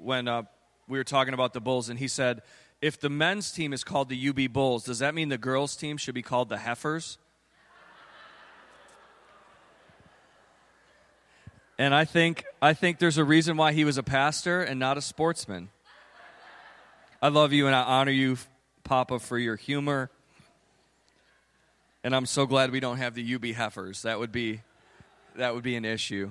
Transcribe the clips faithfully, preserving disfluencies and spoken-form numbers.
when uh, we were talking about the Bulls, and he said, if the men's team is called the U B Bulls, does that mean the girls' team should be called the Heifers? And I think I think there's a reason why he was a pastor and not a sportsman. I love you and I honor you, Papa, for your humor. And I'm so glad we don't have the U B Heifers. That would be that would be an issue.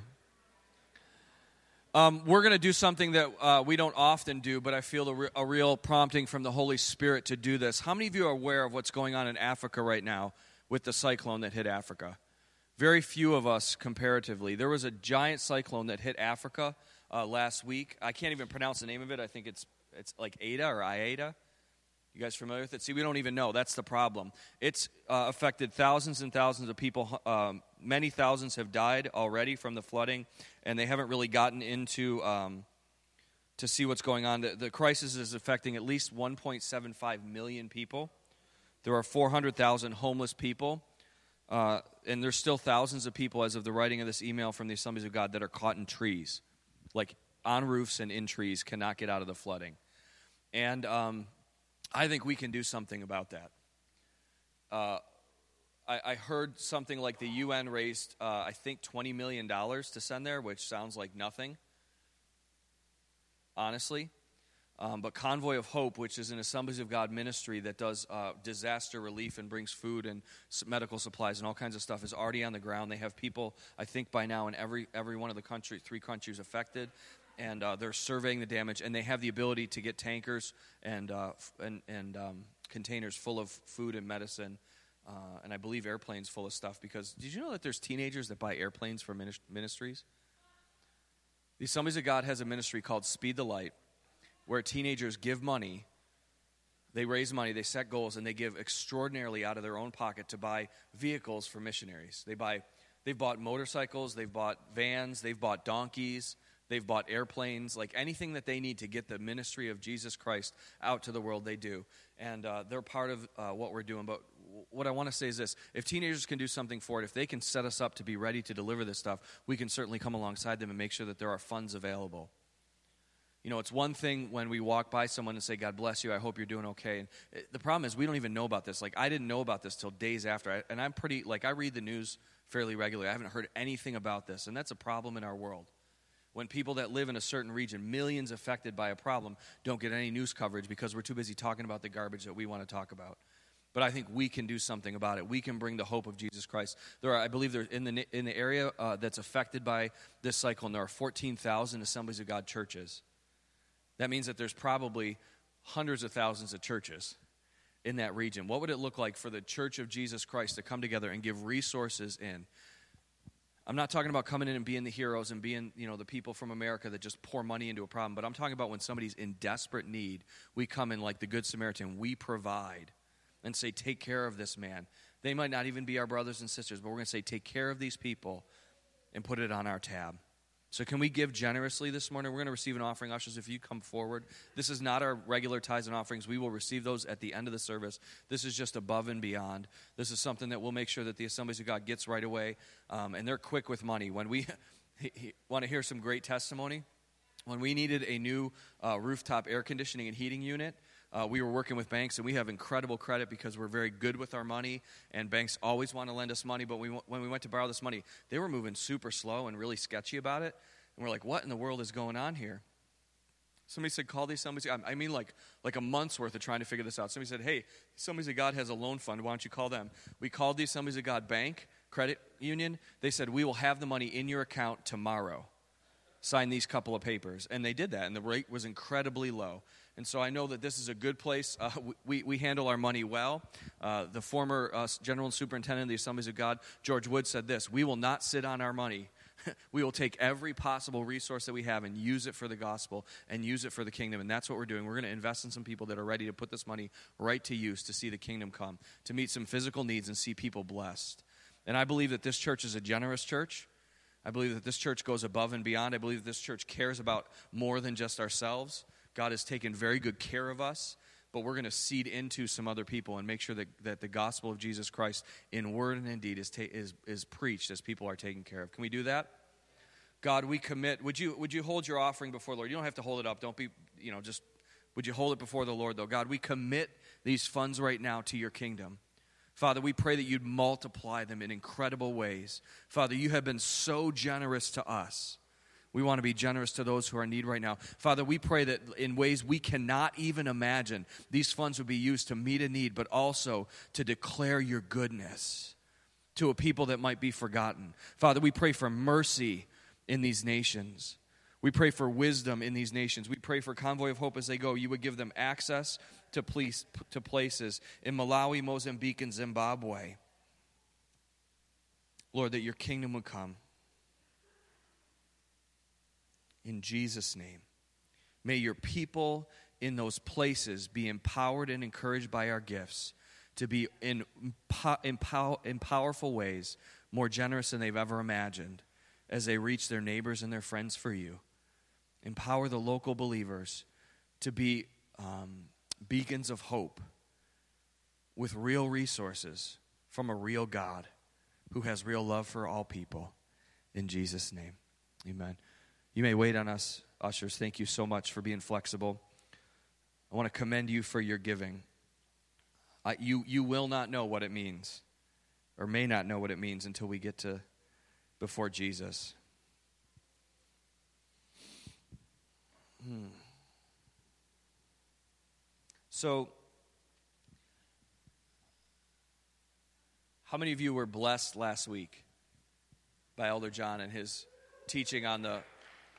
Um, we're going to do something that uh, we don't often do, but I feel a, re- a real prompting from the Holy Spirit to do this. How many of you are aware of what's going on in Africa right now with the cyclone that hit Africa? Very few of us comparatively. There was a giant cyclone that hit Africa uh, last week. I can't even pronounce the name of it. I think it's it's like Ada or Iada. You guys familiar with it? See, we don't even know. That's the problem. It's uh, affected thousands and thousands of people. Um, many thousands have died already from the flooding, and they haven't really gotten into um, to see what's going on. The, the crisis is affecting at least one point seven five million people. There are four hundred thousand homeless people, uh, and there's still thousands of people, as of the writing of this email from the Assemblies of God, that are caught in trees, like on roofs and in trees, cannot get out of the flooding. And um, I think we can do something about that. Uh, I, I heard something like the U N raised, uh, I think, twenty million dollars to send there, which sounds like nothing, honestly. Um, but Convoy of Hope, which is an Assemblies of God ministry that does uh, disaster relief and brings food and medical supplies and all kinds of stuff, is already on the ground. They have people, I think by now, in every every one of the country, three countries affected. And uh, they're surveying the damage, and they have the ability to get tankers and uh, f- and, and um, containers full of food and medicine, uh, and I believe airplanes full of stuff. Because did you know that there's teenagers that buy airplanes for minis- ministries? The Assemblies of God has a ministry called Speed the Light, where teenagers give money, they raise money, they set goals, and they give extraordinarily out of their own pocket to buy vehicles for missionaries. They buy, they've bought motorcycles, they've bought vans, they've bought donkeys. They've bought airplanes, like anything that they need to get the ministry of Jesus Christ out to the world, they do. And uh, they're part of uh, what we're doing. But w- what I want to say is this. If teenagers can do something for it, if they can set us up to be ready to deliver this stuff, we can certainly come alongside them and make sure that there are funds available. You know, it's one thing when we walk by someone and say, God bless you, I hope you're doing okay. And it, the problem is we don't even know about this. Like, I didn't know about this till days after. I, and I'm pretty, like, I read the news fairly regularly. I haven't heard anything about this. And that's a problem in our world. When people that live in a certain region, millions affected by a problem, don't get any news coverage because we're too busy talking about the garbage that we want to talk about. But I think we can do something about it. We can bring the hope of Jesus Christ. There are, I believe, there in the in the area uh, that's affected by this cyclone, there are fourteen thousand Assemblies of God churches. That means that there's probably hundreds of thousands of churches in that region. What would it look like for the Church of Jesus Christ to come together and give resources in? I'm not talking about coming in and being the heroes and being, you know, the people from America that just pour money into a problem, but I'm talking about when somebody's in desperate need, we come in like the Good Samaritan, we provide and say, take care of this man. They might not even be our brothers and sisters, but we're going to say, take care of these people and put it on our tab. So can we give generously this morning? We're going to receive an offering. Ushers, if you come forward. This is not our regular tithes and offerings. We will receive those at the end of the service. This is just above and beyond. This is something that we'll make sure that the Assemblies of God gets right away. Um, and they're quick with money. When we want to hear some great testimony, when we needed a new uh, rooftop air conditioning and heating unit, Uh, we were working with banks, and we have incredible credit because we're very good with our money, and banks always want to lend us money. But we, when we went to borrow this money, they were moving super slow and really sketchy about it. And we're like, what in the world is going on here? Somebody said, call these Assemblies of God. I mean, like, like a month's worth of trying to figure this out. Somebody said, hey, Assemblies of God has a loan fund. Why don't you call them? We called the Assemblies of God Bank, Credit Union. They said, we will have the money in your account tomorrow. Sign these couple of papers. And they did that, and the rate was incredibly low. And so I know that this is a good place. Uh, we, we handle our money well. Uh, the former uh, General and Superintendent of the Assemblies of God, George Wood, said this: we will not sit on our money. We will take every possible resource that we have and use it for the gospel and use it for the kingdom. And that's what we're doing. We're going to invest in some people that are ready to put this money right to use to see the kingdom come, to meet some physical needs and see people blessed. And I believe that this church is a generous church. I believe that this church goes above and beyond. I believe that this church cares about more than just ourselves. God has taken very good care of us, but we're going to seed into some other people and make sure that, that the gospel of Jesus Christ in word and in deed is, ta- is, is preached as people are taken care of. Can we do that? God, we commit. Would you would you hold your offering before the Lord? You don't have to hold it up. Don't be, you know, just, would you hold it before the Lord, though? God, we commit these funds right now to your kingdom. Father, we pray that you'd multiply them in incredible ways. Father, you have been so generous to us. We want to be generous to those who are in need right now. Father, we pray that in ways we cannot even imagine, these funds would be used to meet a need, but also to declare your goodness to a people that might be forgotten. Father, we pray for mercy in these nations. We pray for wisdom in these nations. We pray for Convoy of Hope as they go. You would give them access to, police, to places in Malawi, Mozambique, and Zimbabwe. Lord, that your kingdom would come. In Jesus' name, may your people in those places be empowered and encouraged by our gifts to be in, in, in powerful ways more generous than they've ever imagined as they reach their neighbors and their friends for you. Empower the local believers to be um, beacons of hope with real resources from a real God who has real love for all people. In Jesus' name, amen. You may wait on us, ushers. Thank you so much for being flexible. I want to commend you for your giving. Uh, you, you will not know what it means, or may not know what it means until we get to before Jesus. Hmm. So, how many of you were blessed last week by Elder John and his teaching on the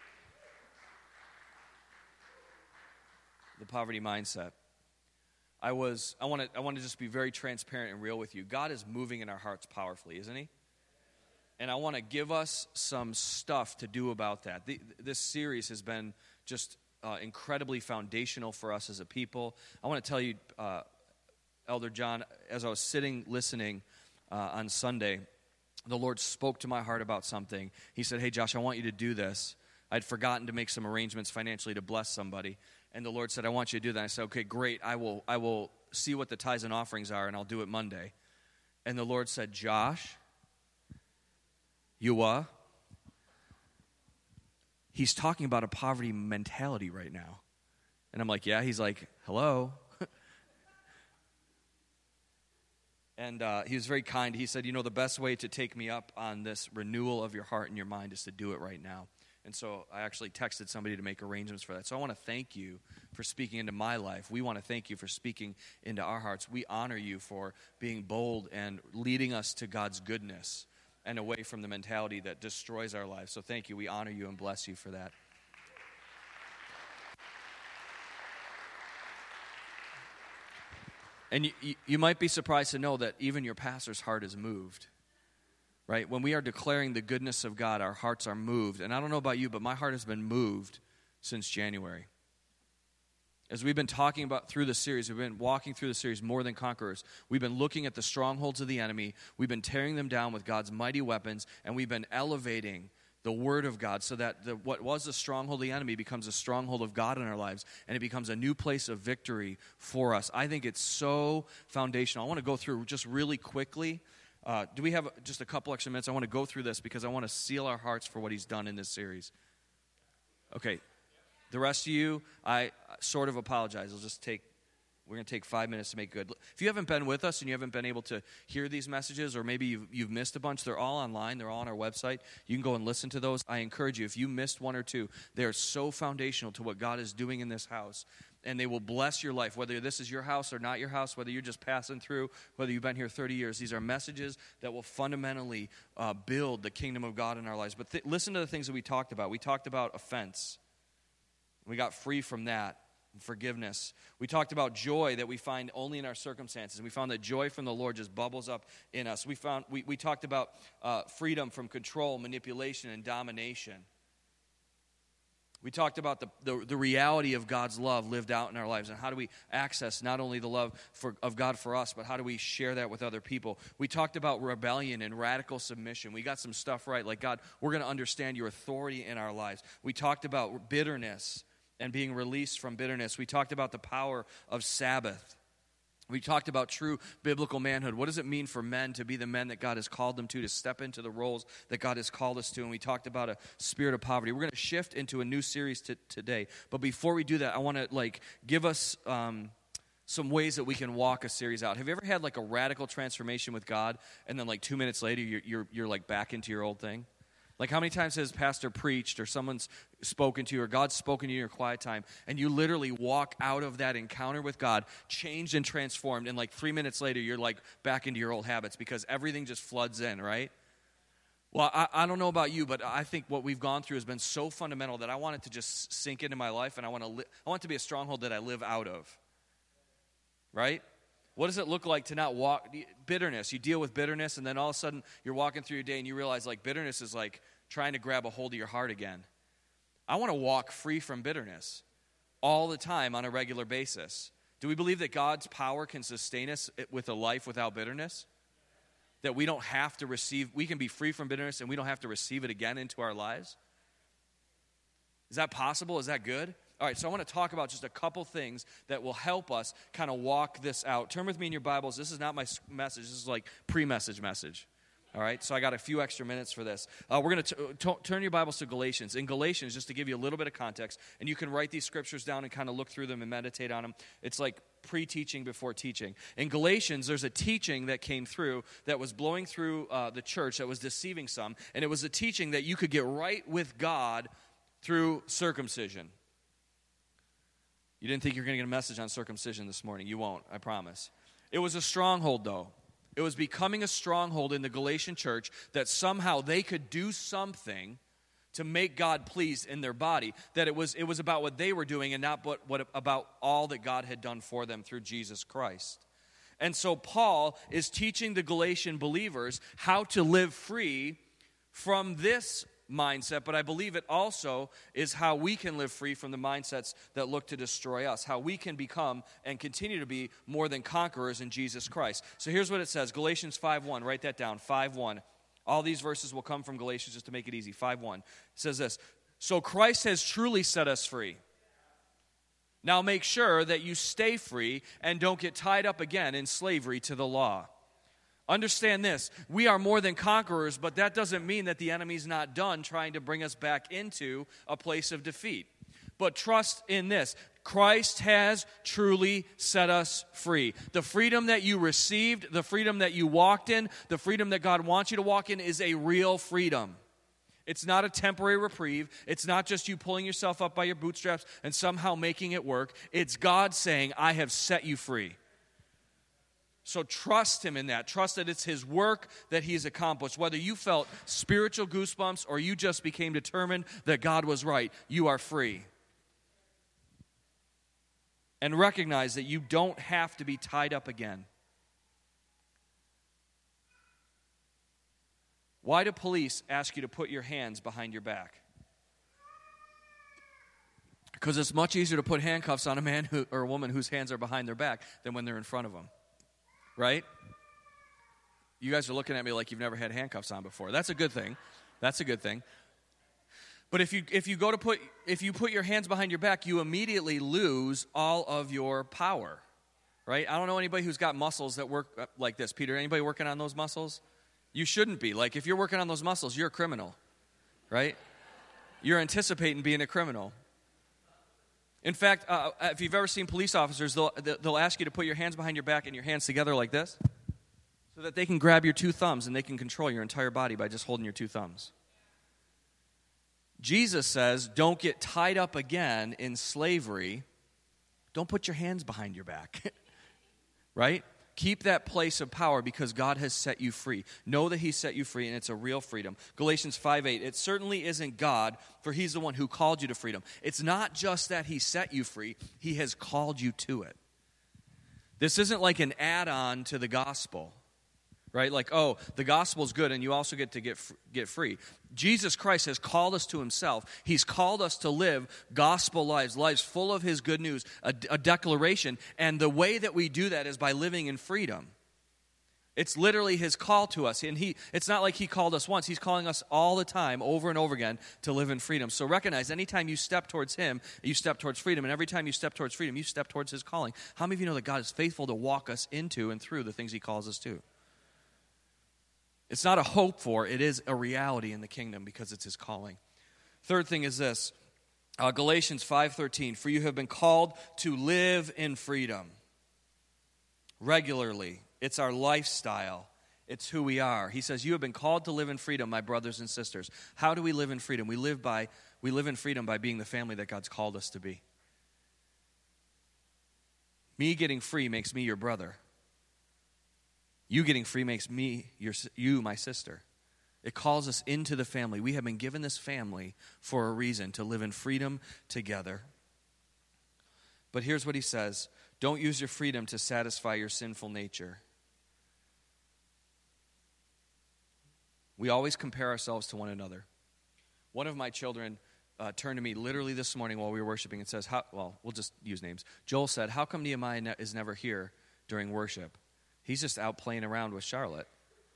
the poverty mindset? I was I want to I want to just be very transparent and real with you. God is moving in our hearts powerfully, isn't he? And I want to give us some stuff to do about that. The, this series has been just uh, incredibly foundational for us as a people. I want to tell you, uh, Elder John, as I was sitting listening uh, on Sunday, the Lord spoke to my heart about something. He said, hey, Josh, I want you to do this. I'd forgotten to make some arrangements financially to bless somebody. And the Lord said, I want you to do that. I said, okay, great. I will, I will see what the tithes and offerings are, and I'll do it Monday. And the Lord said, Josh, you uh? He's talking about a poverty mentality right now. And I'm like, yeah. He's like, hello. And uh, he was very kind. He said, you know, the best way to take me up on this renewal of your heart and your mind is to do it right now. And so I actually texted somebody to make arrangements for that. So I want to thank you for speaking into my life. We want to thank you for speaking into our hearts. We honor you for being bold and leading us to God's goodness and away from the mentality that destroys our lives. So thank you. We honor you and bless you for that. And you, you, you might be surprised to know that even your pastor's heart is moved. Right? When we are declaring the goodness of God, our hearts are moved. And I don't know about you, but my heart has been moved since January. As we've been talking about through the series, we've been walking through the series, More Than Conquerors. We've been looking at the strongholds of the enemy. We've been tearing them down with God's mighty weapons, and we've been elevating the Word of God so that the, what was a stronghold of the enemy becomes a stronghold of God in our lives, and it becomes a new place of victory for us. I think it's so foundational. I want to go through just really quickly. Uh, do we have just a couple extra minutes? I want to go through this because I want to seal our hearts for what he's done in this series. Okay. The rest of you, I sort of apologize. I'll just take, we're going to take five minutes to make good. If you haven't been with us and you haven't been able to hear these messages, or maybe you've, you've missed a bunch, they're all online. They're all on our website. You can go and listen to those. I encourage you, if you missed one or two, they are so foundational to what God is doing in this house. And they will bless your life, whether this is your house or not your house, whether you're just passing through, whether you've been here thirty years. These are messages that will fundamentally uh, build the kingdom of God in our lives. But th- listen to the things that we talked about. We talked about offense. We got free from that. Forgiveness. We talked about joy that we find only in our circumstances. We found that joy from the Lord just bubbles up in us. We found we, we talked about uh, freedom from control, manipulation, and domination. We talked about the, the, the reality of God's love lived out in our lives, and how do we access not only the love for, of God for us, but how do we share that with other people. We talked about rebellion and radical submission. We got some stuff right, like, God, we're going to understand your authority in our lives. We talked about bitterness and being released from bitterness. We talked about the power of Sabbath. We talked about true biblical manhood. What does it mean for men to be the men that God has called them to, to step into the roles that God has called us to? And we talked about a spirit of poverty. We're going to shift into a new series t- today. But before we do that, I want to like give us um, some ways that we can walk a series out. Have you ever had like a radical transformation with God, and then like two minutes later, you're you're, you're like back into your old thing? Like how many times has pastor preached or someone's spoken to you or God's spoken to you in your quiet time and you literally walk out of that encounter with God changed and transformed, and like three minutes later you're like back into your old habits because everything just floods in, right? Well, I, I don't know about you, but I think what we've gone through has been so fundamental that I want it to just sink into my life, and I want to li- I want it to be a stronghold that I live out of, right? What does it look like to not walk? Bitterness. You deal with bitterness, and then all of a sudden you're walking through your day and you realize like bitterness is like trying to grab a hold of your heart again. I want to walk free from bitterness all the time on a regular basis. Do we believe that God's power can sustain us with a life without bitterness? That we don't have to receive, we can be free from bitterness and we don't have to receive it again into our lives? Is that possible? Is that good? All right, so I want to talk about just a couple things that will help us kind of walk this out. Turn with me in your Bibles. This is not my message. This is like pre-message message. All right, so I got a few extra minutes for this. Uh, we're going to turn your Bibles to Galatians. In Galatians, just to give you a little bit of context, and you can write these scriptures down and kind of look through them and meditate on them. It's like pre-teaching before teaching. In Galatians, there's a teaching that came through that was blowing through uh, the church that was deceiving some, and it was a teaching that you could get right with God through circumcision. You didn't think you were going to get a message on circumcision this morning. You won't, I promise. It was a stronghold, though. It was becoming a stronghold in the Galatian church that somehow they could do something to make God pleased in their body. That it was it was about what they were doing and not what, what about all that God had done for them through Jesus Christ. And so Paul is teaching the Galatian believers how to live free from this mindset, but I believe it also is how we can live free from the mindsets that look to destroy us, how we can become and continue to be more than conquerors in Jesus Christ. So here's what it says, Galatians five one, write that down, five one. All these verses will come from Galatians just to make it easy, five one. It says this, so Christ has truly set us free. Now make sure that you stay free and don't get tied up again in slavery to the law. Understand this, we are more than conquerors, but that doesn't mean that the enemy's not done trying to bring us back into a place of defeat. But trust in this, Christ has truly set us free. The freedom that you received, the freedom that you walked in, the freedom that God wants you to walk in is a real freedom. It's not a temporary reprieve. It's not just you pulling yourself up by your bootstraps and somehow making it work. It's God saying, I have set you free. So trust him in that. Trust that it's his work that he's accomplished. Whether you felt spiritual goosebumps or you just became determined that God was right, you are free. And recognize that you don't have to be tied up again. Why do police ask you to put your hands behind your back? Because it's much easier to put handcuffs on a man who, or a woman whose hands are behind their back than when they're in front of them. Right? You guys are looking at me like you've never had handcuffs on before. That's a good thing. That's a good thing. But if you if you go to put if you put your hands behind your back, you immediately lose all of your power. Right? I don't know anybody who's got muscles that work like this. Peter, anybody working on those muscles? You shouldn't be. Like if you're working on those muscles, you're a criminal. Right? You're anticipating being a criminal. In fact, uh, if you've ever seen police officers, they'll, they'll ask you to put your hands behind your back and your hands together like this so that they can grab your two thumbs and they can control your entire body by just holding your two thumbs. Jesus says, don't get tied up again in slavery. Don't put your hands behind your back, right? Keep that place of power because God has set you free. Know that he set you free, and it's a real freedom. Galatians five eight, it certainly isn't God, for he's the one who called you to freedom. It's not just that he set you free, he has called you to it. This isn't like an add-on to the gospel, right? Like, oh, the gospel's good, and you also get to get get free. Jesus Christ has called us to himself. He's called us to live gospel lives, lives full of his good news, a, a declaration. And the way that we do that is by living in freedom. It's literally his call to us. And he it's not like he called us once. He's calling us all the time, over and over again, to live in freedom. So recognize anytime you step towards him, you step towards freedom. And every time you step towards freedom, you step towards his calling. How many of you know that God is faithful to walk us into and through the things he calls us to? It's not a hope for, it is a reality in the kingdom because it's his calling. Third thing is this, uh, Galatians five thirteen, for you have been called to live in freedom regularly. It's our lifestyle. It's who we are. He says, you have been called to live in freedom, my brothers and sisters. How do we live in freedom? We live by we live in freedom by being the family that God's called us to be. Me getting free makes me your brother. You getting free makes me your you my sister. It calls us into the family. We have been given this family for a reason, to live in freedom together. But here's what he says. Don't use your freedom to satisfy your sinful nature. We always compare ourselves to one another. One of my children uh, turned to me literally this morning while we were worshiping and says, how, well, we'll just use names. Joel said, how come Nehemiah ne- is never here during worship? He's just out playing around with Charlotte.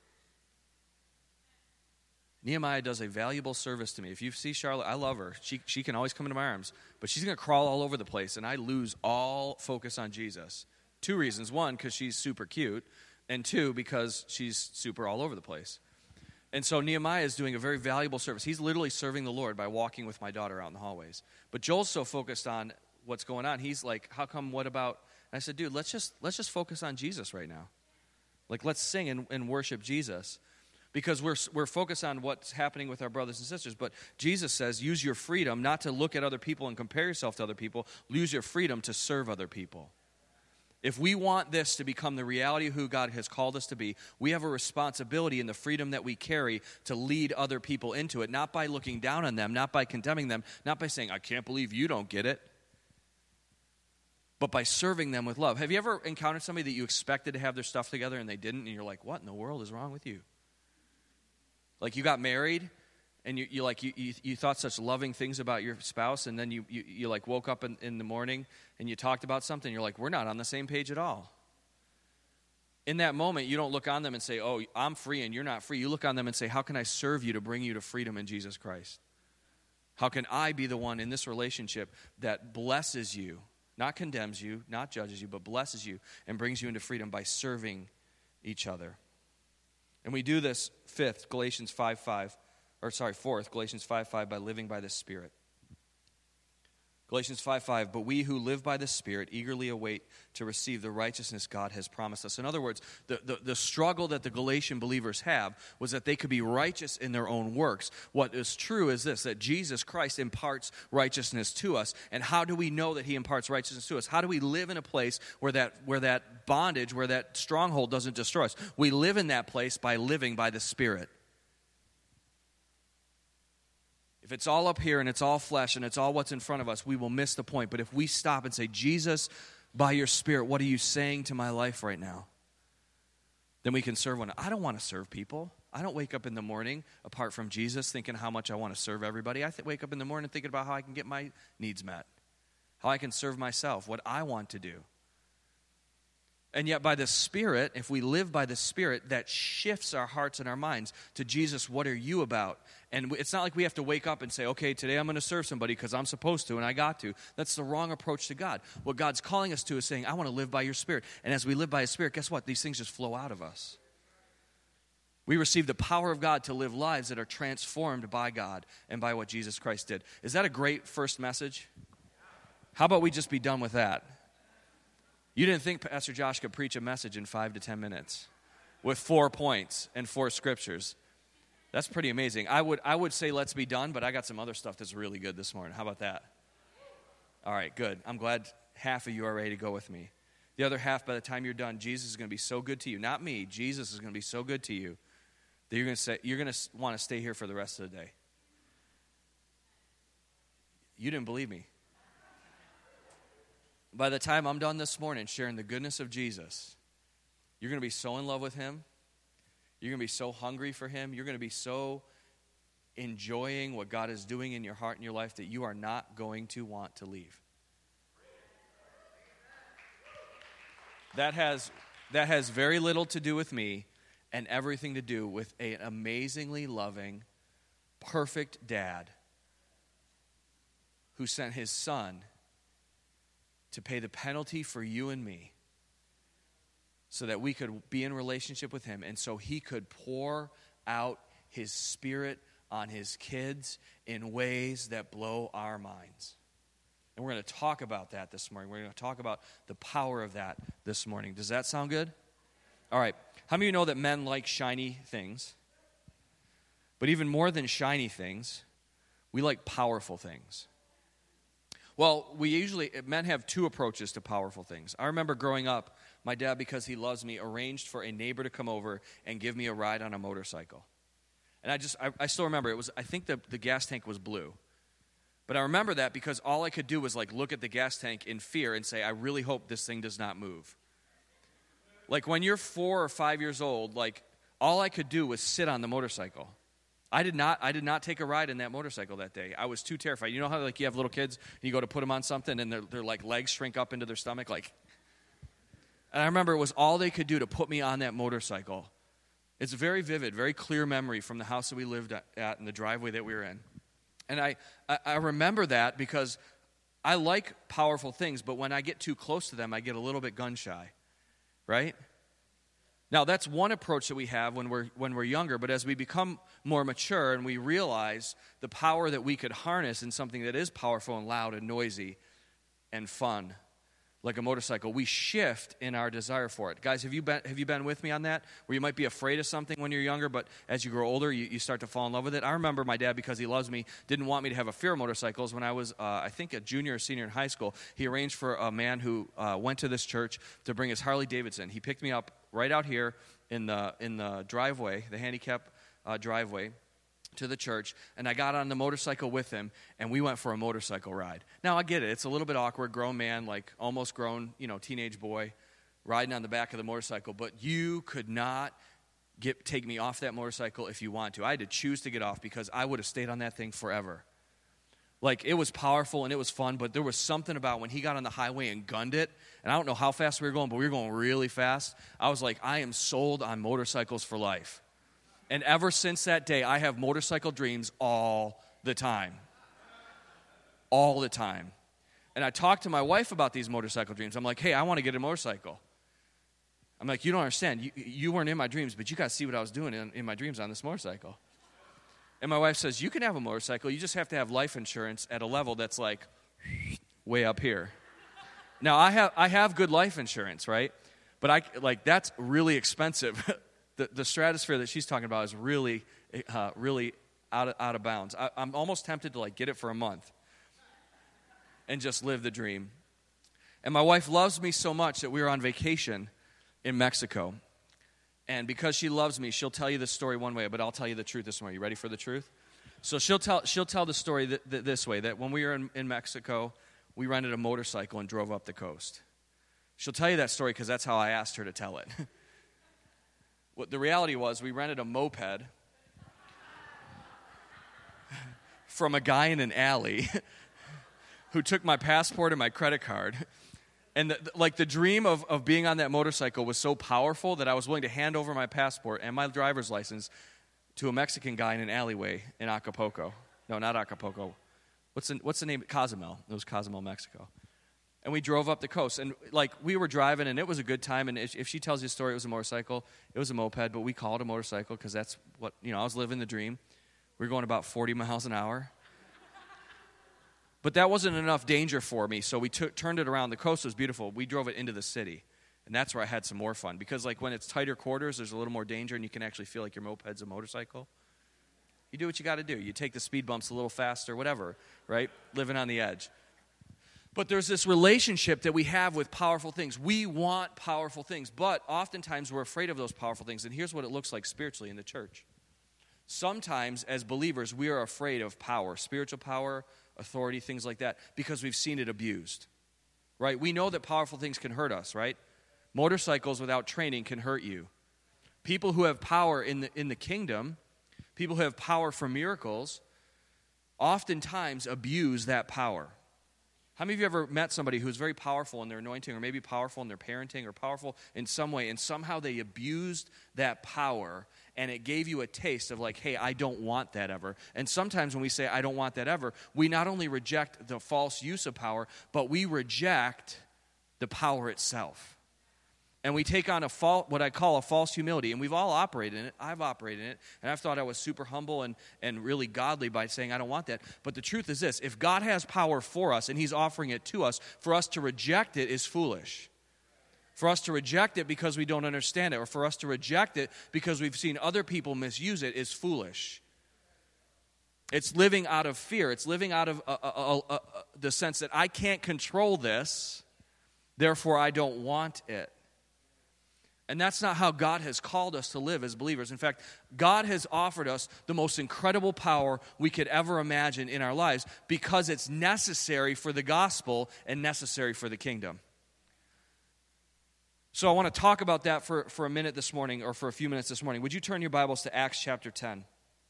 Nehemiah does a valuable service to me. If you see Charlotte, I love her. She she can always come into my arms, but she's going to crawl all over the place, and I lose all focus on Jesus. Two reasons. One, because she's super cute, and two, because she's super all over the place. And so Nehemiah is doing a very valuable service. He's literally serving the Lord by walking with my daughter out in the hallways. But Joel's so focused on what's going on. He's like, how come, what about? And I said, dude, let's just let's just focus on Jesus right now. Like, let's sing and, and worship Jesus. Because we're we're focused on what's happening with our brothers and sisters. But Jesus says, use your freedom not to look at other people and compare yourself to other people. Use your freedom to serve other people. If we want this to become the reality of who God has called us to be, we have a responsibility in the freedom that we carry to lead other people into it, not by looking down on them, not by condemning them, not by saying, I can't believe you don't get it, but by serving them with love. Have you ever encountered somebody that you expected to have their stuff together and they didn't, and you're like, what in the world is wrong with you? Like you got married, and you, you like you, you you thought such loving things about your spouse, and then you you, you like woke up in, in the morning and you talked about something. You're like, we're not on the same page at all. In that moment, you don't look on them and say, oh, I'm free and you're not free. You look on them and say, how can I serve you to bring you to freedom in Jesus Christ? How can I be the one in this relationship that blesses you, not condemns you, not judges you, but blesses you and brings you into freedom by serving each other? And we do this, fifth, Galatians five five, or sorry, fourth, Galatians five five, by living by the Spirit. Galatians five five, but we who live by the Spirit eagerly await to receive the righteousness God has promised us. In other words, the, the, the struggle that the Galatian believers have was that they could be righteous in their own works. What is true is this, that Jesus Christ imparts righteousness to us. And how do we know that he imparts righteousness to us? How do we live in a place where that, where that bondage, where that stronghold doesn't destroy us? We live in that place by living by the Spirit. If it's all up here and it's all flesh and it's all what's in front of us, we will miss the point. But if we stop and say, Jesus, by your Spirit, what are you saying to my life right now? Then we can serve one. I don't want to serve people. I don't wake up in the morning, apart from Jesus, thinking how much I want to serve everybody. I th- wake up in the morning thinking about how I can get my needs met, how I can serve myself, what I want to do. And yet by the Spirit, if we live by the Spirit, that shifts our hearts and our minds to Jesus, what are you about? And it's not like we have to wake up and say, okay, today I'm going to serve somebody because I'm supposed to and I got to. That's the wrong approach to God. What God's calling us to is saying, I want to live by your Spirit. And as we live by his Spirit, guess what? These things just flow out of us. We receive the power of God to live lives that are transformed by God and by what Jesus Christ did. Is that a great first message? How about we just be done with that? You didn't think Pastor Josh could preach a message in five to ten minutes with four points and four scriptures. That's pretty amazing. I would I would say let's be done, but I got some other stuff that's really good this morning. How about that? All right, good. I'm glad half of you are ready to go with me. The other half, by the time you're done, Jesus is going to be so good to you. Not me. Jesus is going to be so good to you that you're going to say you're going to want to stay here for the rest of the day. You didn't believe me. By the time I'm done this morning sharing the goodness of Jesus, you're going to be so in love with him. You're going to be so hungry for him. You're going to be so enjoying what God is doing in your heart and your life that you are not going to want to leave. That has, that has very little to do with me. and everything to do with an amazingly loving, perfect dad who sent his son to pay the penalty for you and me so that we could be in relationship with him and so he could pour out his Spirit on his kids in ways that blow our minds. And we're going to talk about that this morning. We're going to talk about the power of that this morning. Does that sound good? All right. How many of you know that men like shiny things? But even more than shiny things, we like powerful things. Well, we usually, men have two approaches to powerful things. I remember growing up, my dad, because he loves me, arranged for a neighbor to come over and give me a ride on a motorcycle. And I just, I, I still remember, it was, I think the, the gas tank was blue. But I remember that because all I could do was like look at the gas tank in fear and say, I really hope this thing does not move. Like when you're four or five years old, like all I could do was sit on the motorcycle. I did not I did not take a ride in that motorcycle that day. I was too terrified. You know how like you have little kids and you go to put them on something and their, their like legs shrink up into their stomach? Like, and I remember it was all they could do to put me on that motorcycle. It's a very vivid, very clear memory from the house that we lived at, at and the driveway that we were in. And I, I, I remember that because I like powerful things, but when I get too close to them, I get a little bit gun shy, right? Now, that's one approach that we have when we're when we're younger, but as we become more mature and we realize the power that we could harness in something that is powerful and loud and noisy and fun, like a motorcycle, we shift in our desire for it. Guys, have you been have you been with me on that? Where you might be afraid of something when you're younger, but as you grow older, you, you start to fall in love with it. I remember my dad, because he loves me, didn't want me to have a fear of motorcycles. When I was, uh, I think, a junior or senior in high school, he arranged for a man who uh, went to this church to bring his Harley Davidson. He picked me up right out here in the in the driveway, the handicap uh, driveway, to the church, and I got on the motorcycle with him, and we went for a motorcycle ride. Now, I get it. It's a little bit awkward, grown man, like almost grown, you know, teenage boy, riding on the back of the motorcycle, but you could not get take me off that motorcycle if you want to. I had to choose to get off because I would have stayed on that thing forever. Like, it was powerful and it was fun, but there was something about when he got on the highway and gunned it, and I don't know how fast we were going, but we were going really fast. I was like, I am sold on motorcycles for life. And ever since that day, I have motorcycle dreams all the time. All the time. And I talked to my wife about these motorcycle dreams. I'm like, hey, I want to get a motorcycle. I'm like, you don't understand. You, you weren't in my dreams, but you got to see what I was doing in, in my dreams on this motorcycle. And my wife says, you can have a motorcycle. You just have to have life insurance at a level that's like way up here. Now, I have I have good life insurance, right? But I like that's really expensive. The, the stratosphere that she's talking about is really, uh, really out of, out of bounds. I, I'm almost tempted to like get it for a month and just live the dream. And my wife loves me so much that we were on vacation in Mexico. And because she loves me, she'll tell you the story one way, but I'll tell you the truth this way. You ready for the truth? So she'll tell she'll tell the story th- th- this way, that when we were in, in Mexico, we rented a motorcycle and drove up the coast. She'll tell you that story because that's how I asked her to tell it. What the reality was, we rented a moped from a guy in an alley who took my passport and my credit card. And the, like the dream of, of being on that motorcycle was so powerful that I was willing to hand over my passport and my driver's license to a Mexican guy in an alleyway in Acapulco. No, not Acapulco. What's the, what's the name? Cozumel. It was Cozumel, Mexico. And we drove up the coast, and like we were driving, and it was a good time. And if she tells you a story, it was a motorcycle. It was a moped, but we called it a motorcycle because that's what, you know, I was living the dream. We were going about forty miles an hour. But that wasn't enough danger for me, so we took, turned it around. The coast was beautiful. We drove it into the city, and that's where I had some more fun. Because like when it's tighter quarters, there's a little more danger, and you can actually feel like your moped's a motorcycle. You do what you got to do. You take the speed bumps a little faster, whatever, right? Living on the edge. But there's this relationship that we have with powerful things. We want powerful things, but oftentimes we're afraid of those powerful things. And here's what it looks like spiritually in the church. Sometimes, as believers, we are afraid of power, spiritual power, authority, things like that, because we've seen it abused, right? We know that powerful things can hurt us, right? Motorcycles without training can hurt you. People who have power in the, in the kingdom, people who have power for miracles, oftentimes abuse that power. How many of you ever met somebody who's very powerful in their anointing, or maybe powerful in their parenting, or powerful in some way, and somehow they abused that power, and it gave you a taste of like, hey, I don't want that ever. And sometimes when we say, I don't want that ever, we not only reject the false use of power, but we reject the power itself. And we take on a fal- what I call a false humility, and we've all operated in it. I've operated in it, and I've thought I was super humble and, and really godly by saying I don't want that. But the truth is this: if God has power for us and he's offering it to us, for us to reject it is foolish. For us to reject it because we don't understand it, or for us to reject it because we've seen other people misuse it, is foolish. It's living out of fear. It's living out of uh, uh, uh, uh, the sense that I can't control this, therefore I don't want it. And that's not how God has called us to live as believers. In fact, God has offered us the most incredible power we could ever imagine in our lives because it's necessary for the gospel and necessary for the kingdom. So I want to talk about that for, for a minute this morning, or for a few minutes this morning. Would you turn your Bibles to Acts chapter ten?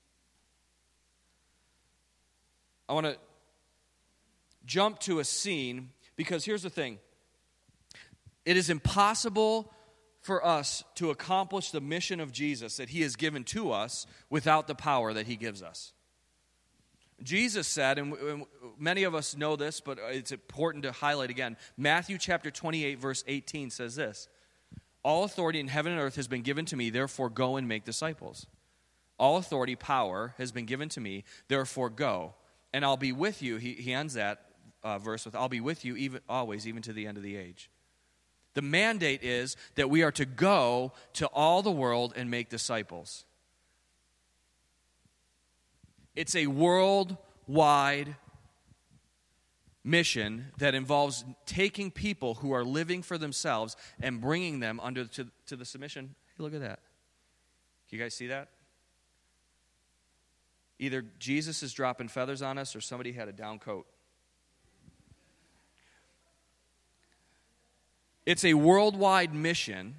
I want to jump to a scene because here's the thing. It is impossible for us to accomplish the mission of Jesus that he has given to us without the power that he gives us. Jesus said, and many of us know this, but it's important to highlight again, Matthew chapter twenty-eight, verse eighteen says this: all authority in heaven and earth has been given to me, therefore go and make disciples. All authority, power, has been given to me, therefore go. And I'll be with you, he, he ends that uh, verse with, I'll be with you even always, even to the end of the age. The mandate is that we are to go to all the world and make disciples. It's a worldwide mission that involves taking people who are living for themselves and bringing them under to, to the submission. Hey, look at that. Can you guys see that? Either Jesus is dropping feathers on us or somebody had a down coat. It's a worldwide mission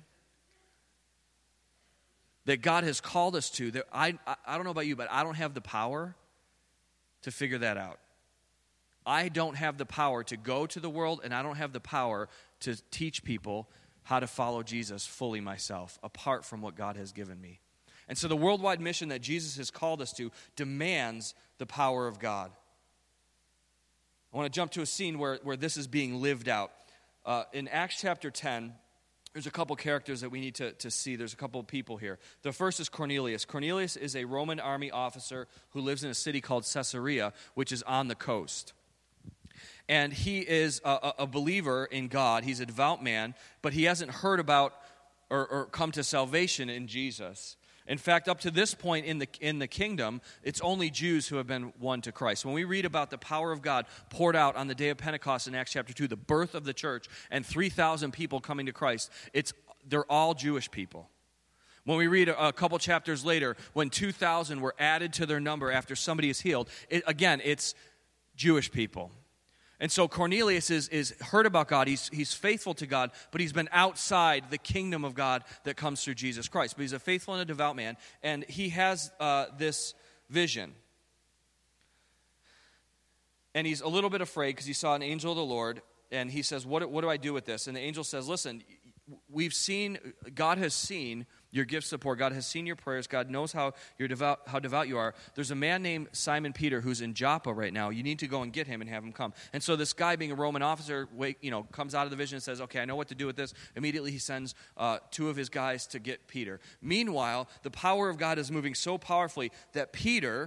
that God has called us to. That I, I don't know about you, but I don't have the power to figure that out. I don't have the power to go to the world, and I don't have the power to teach people how to follow Jesus fully myself, apart from what God has given me. And so the worldwide mission that Jesus has called us to demands the power of God. I want to jump to a scene where, where this is being lived out. Uh, in Acts chapter ten, there's a couple characters that we need to, to see. There's a couple of people here. The first is Cornelius. Cornelius is a Roman army officer who lives in a city called Caesarea, which is on the coast. And he is a, a believer in God. He's a devout man, but he hasn't heard about or, or come to salvation in Jesus. In fact, up to this point in the in the kingdom, it's only Jews who have been won to Christ. When we read about the power of God poured out on the day of Pentecost in Acts chapter two, the birth of the church, and three thousand people coming to Christ, it's they're all Jewish people. When we read a, a couple chapters later, when two thousand were added to their number after somebody is healed, it, again, it's Jewish people. And so Cornelius is, is heard about God. He's, he's faithful to God, but he's been outside the kingdom of God that comes through Jesus Christ. But he's a faithful and a devout man, and he has uh, this vision. And he's a little bit afraid because he saw an angel of the Lord, and he says, what, what do I do with this? And the angel says, listen, we've seen, God has seen your gift support. God has seen your prayers. God knows how you're devout, how devout you are. There's a man named Simon Peter who's in Joppa right now. You need to go and get him and have him come. And so this guy, being a Roman officer, wait, you know, comes out of the vision and says, okay, I know what to do with this. Immediately he sends uh, two of his guys to get Peter. Meanwhile, the power of God is moving so powerfully that Peter,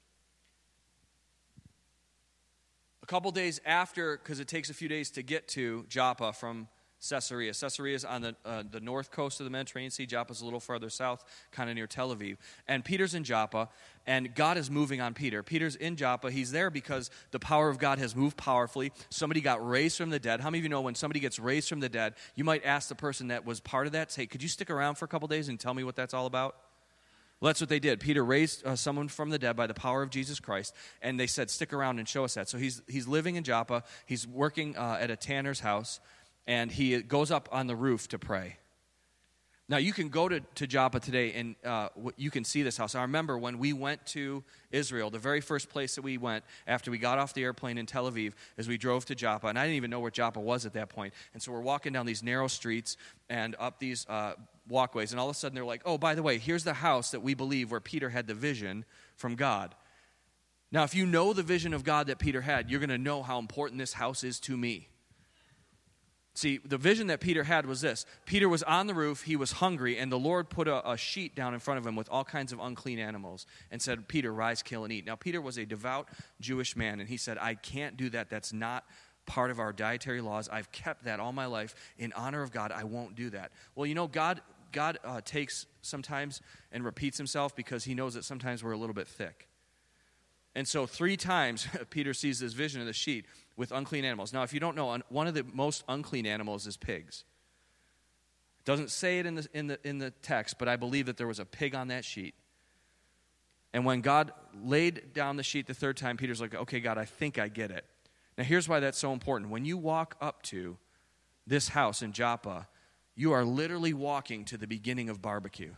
a couple days after, because it takes a few days to get to Joppa from Caesarea. Caesarea is on the uh, the north coast of the Mediterranean Sea. Joppa's a little farther south, kind of near Tel Aviv. And Peter's in Joppa, and God is moving on Peter. Peter's in Joppa. He's there because the power of God has moved powerfully. Somebody got raised from the dead. How many of you know when somebody gets raised from the dead, you might ask the person that was part of that, say, could you stick around for a couple days and tell me what that's all about? Well, that's what they did. Peter raised uh, someone from the dead by the power of Jesus Christ, and they said, stick around and show us that. So he's he's living in Joppa. He's working uh, at a tanner's house, and he goes up on the roof to pray. Now, you can go to, to Joppa today, and uh, you can see this house. I remember when we went to Israel, the very first place that we went after we got off the airplane in Tel Aviv is we drove to Joppa, and I didn't even know where Joppa was at that point. And so we're walking down these narrow streets and up these uh, walkways, and all of a sudden they're like, oh, by the way, here's the house that we believe where Peter had the vision from God. Now, if you know the vision of God that Peter had, you're going to know how important this house is to me. See, the vision that Peter had was this. Peter was on the roof, he was hungry, and the Lord put a, a sheet down in front of him with all kinds of unclean animals and said, Peter, rise, kill, and eat. Now, Peter was a devout Jewish man, and he said, I can't do that. That's not part of our dietary laws. I've kept that all my life. In honor of God, I won't do that. Well, you know, God, God uh, takes sometimes and repeats himself because he knows that sometimes we're a little bit thick. And so three times Peter sees this vision of the sheet with unclean animals. Now, if you don't know, one of the most unclean animals is pigs. It doesn't say it in the, in the, in the text, but I believe that there was a pig on that sheet. And when God laid down the sheet the third time, Peter's like, okay, God, I think I get it. Now, here's why that's so important. When you walk up to this house in Joppa, you are literally walking to the beginning of barbecue.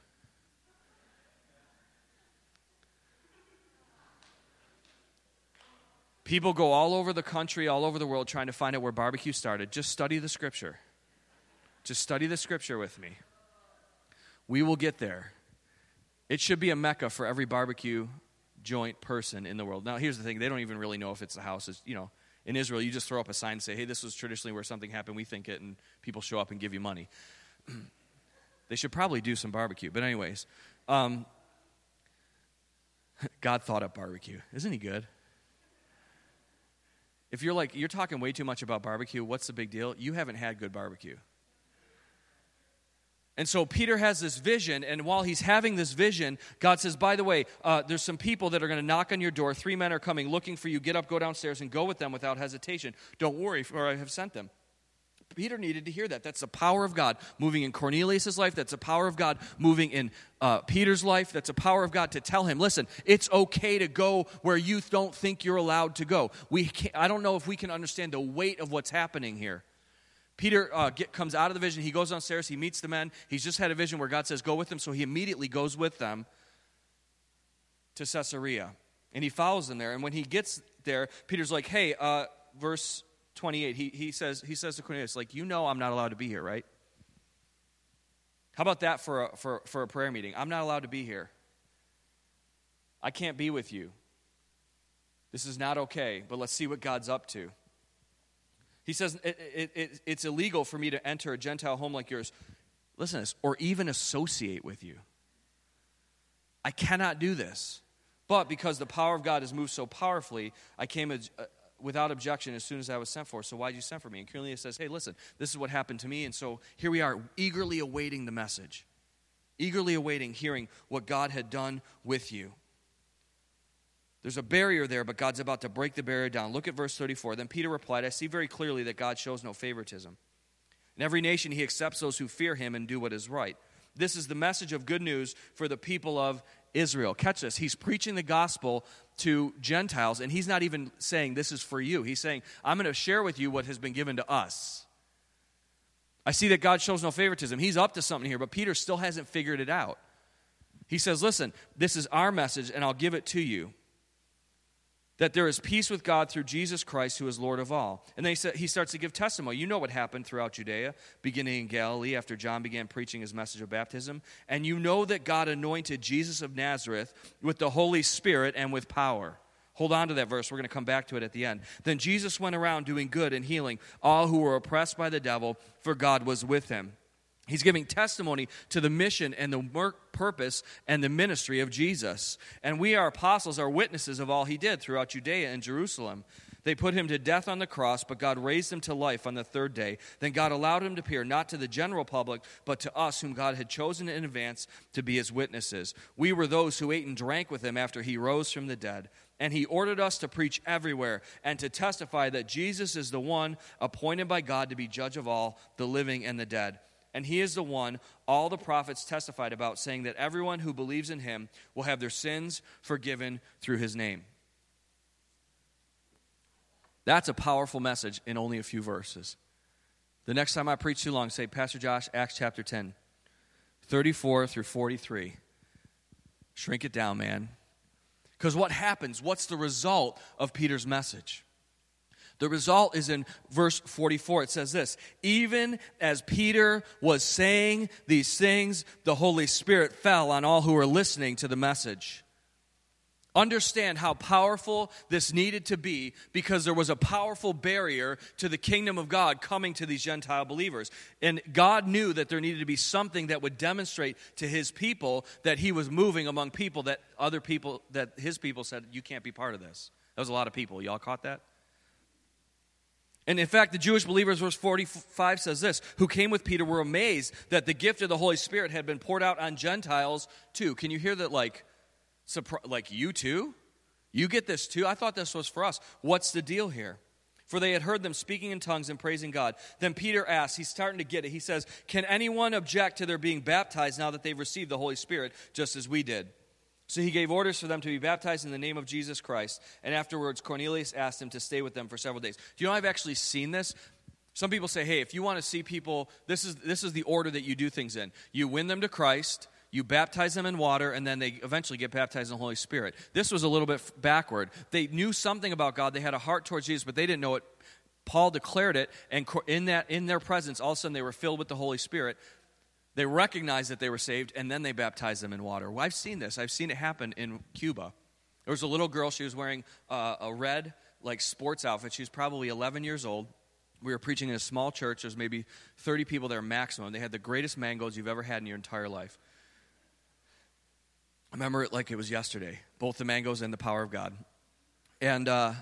People go all over the country, all over the world, trying to find out where barbecue started. Just study the Scripture. Just study the Scripture with me. We will get there. It should be a mecca for every barbecue joint person in the world. Now, here's the thing. They don't even really know if it's the house. It's, you know, in Israel, you just throw up a sign and say, hey, this was traditionally where something happened. We think it, and people show up and give you money. They should probably do some barbecue. But anyways, um, God thought up barbecue. Isn't he good? If you're like, you're talking way too much about barbecue, what's the big deal? You haven't had good barbecue. And so Peter has this vision, and while he's having this vision, God says, by the way, uh, there's some people that are going to knock on your door. Three men are coming looking for you. Get up, go downstairs, and go with them without hesitation. Don't worry, for I have sent them. Peter needed to hear that. That's the power of God moving in Cornelius' life. That's the power of God moving in uh, Peter's life. That's the power of God to tell him, listen, it's okay to go where you don't think you're allowed to go. We can't, I don't know if we can understand the weight of what's happening here. Peter uh, get, comes out of the vision. He goes downstairs. He meets the men. He's just had a vision where God says, go with them. So he immediately goes with them to Caesarea. And he follows them there. And when he gets there, Peter's like, hey, uh, verse twenty-eight, he, he says he says to Cornelius, like, you know I'm not allowed to be here, right? How about that for a, for, for a prayer meeting? I'm not allowed to be here. I can't be with you. This is not okay, but let's see what God's up to. He says, it, it, it, it's illegal for me to enter a Gentile home like yours. Listen to this, or even associate with you. I cannot do this. But because the power of God has moved so powerfully, I came as, uh, without objection as soon as I was sent for. So why did you send for me? And Cornelius says, hey, listen, this is what happened to me. And so here we are, eagerly awaiting the message. Eagerly awaiting, hearing what God had done with you. There's a barrier there, but God's about to break the barrier down. Look at verse thirty-four. Then Peter replied, I see very clearly that God shows no favoritism. In every nation he accepts those who fear him and do what is right. This is the message of good news for the people of Israel. Catch this. He's preaching the gospel to Gentiles, and he's not even saying this is for you. He's saying, I'm going to share with you what has been given to us. I see that God shows no favoritism. He's up to something here, but Peter still hasn't figured it out. He says, listen, this is our message, and I'll give it to you. That there is peace with God through Jesus Christ, who is Lord of all. And then he, sa- he starts to give testimony. You know what happened throughout Judea, beginning in Galilee after John began preaching his message of baptism. And you know that God anointed Jesus of Nazareth with the Holy Spirit and with power. Hold on to that verse. We're going to come back to it at the end. Then Jesus went around doing good and healing all who were oppressed by the devil, for God was with him. He's giving testimony to the mission and the purpose and the ministry of Jesus. And we, our apostles, are witnesses of all he did throughout Judea and Jerusalem. They put him to death on the cross, but God raised him to life on the third day. Then God allowed him to appear not to the general public, but to us whom God had chosen in advance to be his witnesses. We were those who ate and drank with him after he rose from the dead. And he ordered us to preach everywhere and to testify that Jesus is the one appointed by God to be judge of all, the living and the dead. And he is the one all the prophets testified about, saying that everyone who believes in him will have their sins forgiven through his name. That's a powerful message in only a few verses. The next time I preach too long, say, Pastor Josh, Acts chapter ten. thirty-four through forty-three. Shrink it down, man. Because what happens? What's the result of Peter's message? The result is in verse forty-four. It says this: even as Peter was saying these things, the Holy Spirit fell on all who were listening to the message. Understand how powerful this needed to be, because there was a powerful barrier to the kingdom of God coming to these Gentile believers. And God knew that there needed to be something that would demonstrate to his people that he was moving among people that other people, that his people said, you can't be part of this. That was a lot of people. Y'all caught that? And in fact, the Jewish believers, verse forty-five says this: who came with Peter were amazed that the gift of the Holy Spirit had been poured out on Gentiles too. Can you hear that, like, Surpri- like you too? You get this too? I thought this was for us. What's the deal here? For they had heard them speaking in tongues and praising God. Then Peter asks, he's starting to get it. He says, can anyone object to their being baptized now that they've received the Holy Spirit, just as we did? So he gave orders for them to be baptized in the name of Jesus Christ. And afterwards, Cornelius asked him to stay with them for several days. Do you know I've actually seen this? Some people say, hey, if you want to see people, this is this is the order that you do things in. You win them to Christ, you baptize them in water, and then they eventually get baptized in the Holy Spirit. This was a little bit backward. They knew something about God. They had a heart towards Jesus, but they didn't know it. Paul declared it, and in that, in their presence, all of a sudden they were filled with the Holy Spirit. They recognized that they were saved, and then they baptized them in water. Well, I've seen this. I've seen it happen in Cuba. There was a little girl. She was wearing uh, a red, like, sports outfit. She was probably eleven years old. We were preaching in a small church. There was maybe thirty people there maximum. They had the greatest mangoes you've ever had in your entire life. I remember it like it was yesterday, both the mangoes and the power of God. And uh,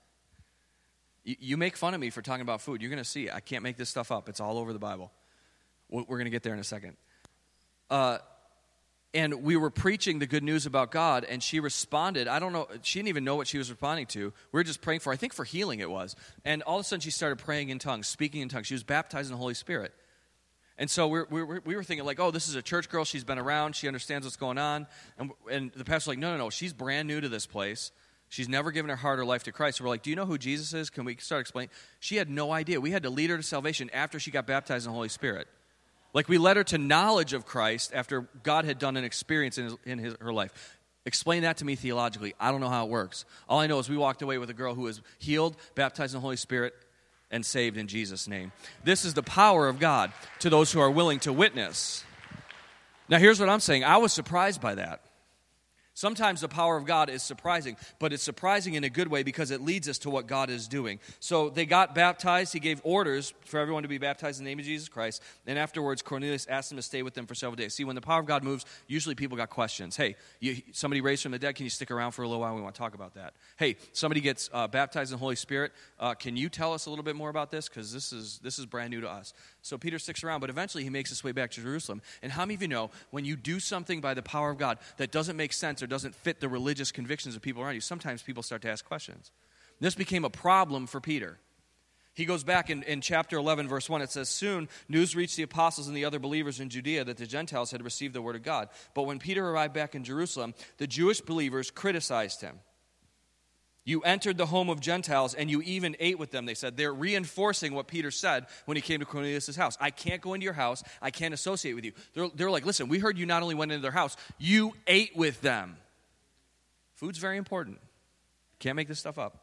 you, you make fun of me for talking about food. You're going to see. I can't make this stuff up. It's all over the Bible. We're going to get there in a second. Uh, and we were preaching the good news about God, and she responded. I don't know. She didn't even know what she was responding to. We were just praying for, I think for healing it was. And all of a sudden she started praying in tongues, speaking in tongues. She was baptized in the Holy Spirit. And so we're, we're, we were thinking, like, oh, this is a church girl. She's been around. She understands what's going on. And, and the pastor's like, no, no, no. She's brand new to this place. She's never given her heart or life to Christ. So we're like, do you know who Jesus is? Can we start explaining? She had no idea. We had to lead her to salvation after she got baptized in the Holy Spirit. Like, we led her to knowledge of Christ after God had done an experience in, his, in his, her life. Explain that to me theologically. I don't know how it works. All I know is we walked away with a girl who was healed, baptized in the Holy Spirit, and saved in Jesus' name. This is the power of God to those who are willing to witness. Now, here's what I'm saying. I was surprised by that. Sometimes the power of God is surprising, but it's surprising in a good way because it leads us to what God is doing. So they got baptized. He gave orders for everyone to be baptized in the name of Jesus Christ. And afterwards, Cornelius asked them to stay with them for several days. See, when the power of God moves, usually people got questions. Hey, you, somebody raised from the dead. Can you stick around for a little while? We want to talk about that. Hey, somebody gets uh, baptized in the Holy Spirit. Uh, can you tell us a little bit more about this? Because this is this is brand new to us. So Peter sticks around, but eventually he makes his way back to Jerusalem. And how many of you know when you do something by the power of God that doesn't make sense or doesn't fit the religious convictions of people around you, sometimes people start to ask questions. This became a problem for Peter. He goes back in, in chapter eleven, verse one. It says, soon news reached the apostles and the other believers in Judea that the Gentiles had received the word of God. But when Peter arrived back in Jerusalem, the Jewish believers criticized him. You entered the home of Gentiles and you even ate with them, they said. They're reinforcing what Peter said when he came to Cornelius' house. I can't go into your house. I can't associate with you. They're, they're like, listen, we heard you not only went into their house, you ate with them. Food's very important. Can't make this stuff up.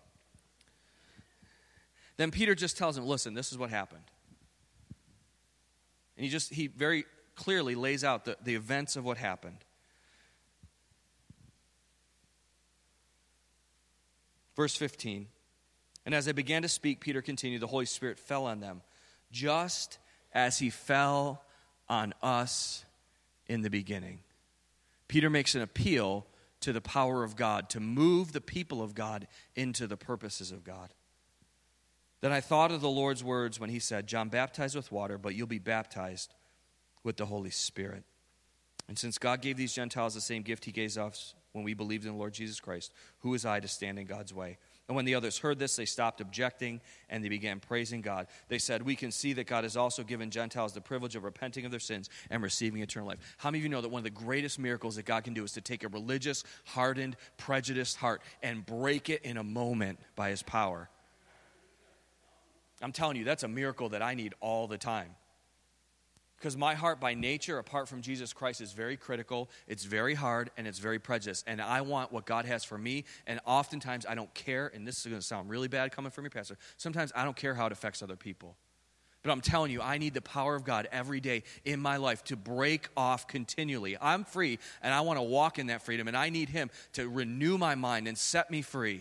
Then Peter just tells him, listen, this is what happened. And he just, he very clearly lays out the, the events of what happened. Verse fifteen, and as they began to speak, Peter continued, the Holy Spirit fell on them, just as he fell on us in the beginning. Peter makes an appeal to the power of God, to move the people of God into the purposes of God. Then I thought of the Lord's words when he said, John baptized with water, but you'll be baptized with the Holy Spirit. And since God gave these Gentiles the same gift he gave us when we believed in the Lord Jesus Christ, who was I to stand in God's way? And when the others heard this, they stopped objecting and they began praising God. They said, we can see that God has also given Gentiles the privilege of repenting of their sins and receiving eternal life. How many of you know that one of the greatest miracles that God can do is to take a religious, hardened, prejudiced heart and break it in a moment by his power? I'm telling you, that's a miracle that I need all the time. Because my heart by nature, apart from Jesus Christ, is very critical, it's very hard, and it's very prejudiced. And I want what God has for me, and oftentimes I don't care, and this is going to sound really bad coming from your pastor, sometimes I don't care how it affects other people. But I'm telling you, I need the power of God every day in my life to break off continually. I'm free, and I want to walk in that freedom, and I need Him to renew my mind and set me free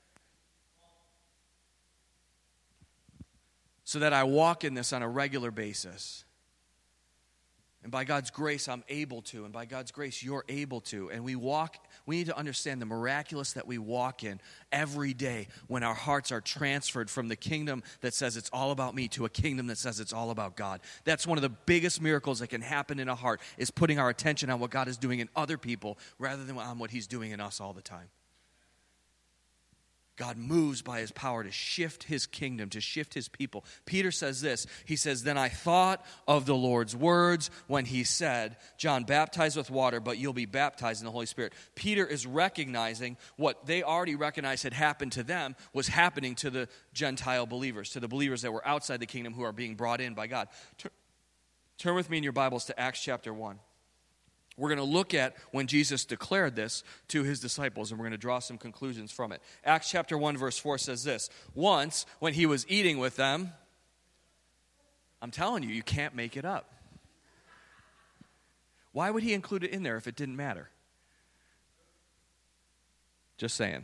so that I walk in this on a regular basis. And by God's grace, I'm able to. And by God's grace, you're able to. And we walk, we need to understand the miraculous that we walk in every day when our hearts are transferred from the kingdom that says it's all about me to a kingdom that says it's all about God. That's one of the biggest miracles that can happen in a heart, is putting our attention on what God is doing in other people rather than on what He's doing in us all the time. God moves by His power to shift His kingdom, to shift His people. Peter says this. He says, then I thought of the Lord's words when He said, John baptized with water, but you'll be baptized in the Holy Spirit. Peter is recognizing what they already recognized had happened to them was happening to the Gentile believers, to the believers that were outside the kingdom who are being brought in by God. Turn, turn with me in your Bibles to Acts chapter one. We're going to look at when Jesus declared this to His disciples, and we're going to draw some conclusions from it. Acts chapter one, verse four says this. Once, when He was eating with them, I'm telling you, you can't make it up. Why would He include it in there if it didn't matter? Just saying.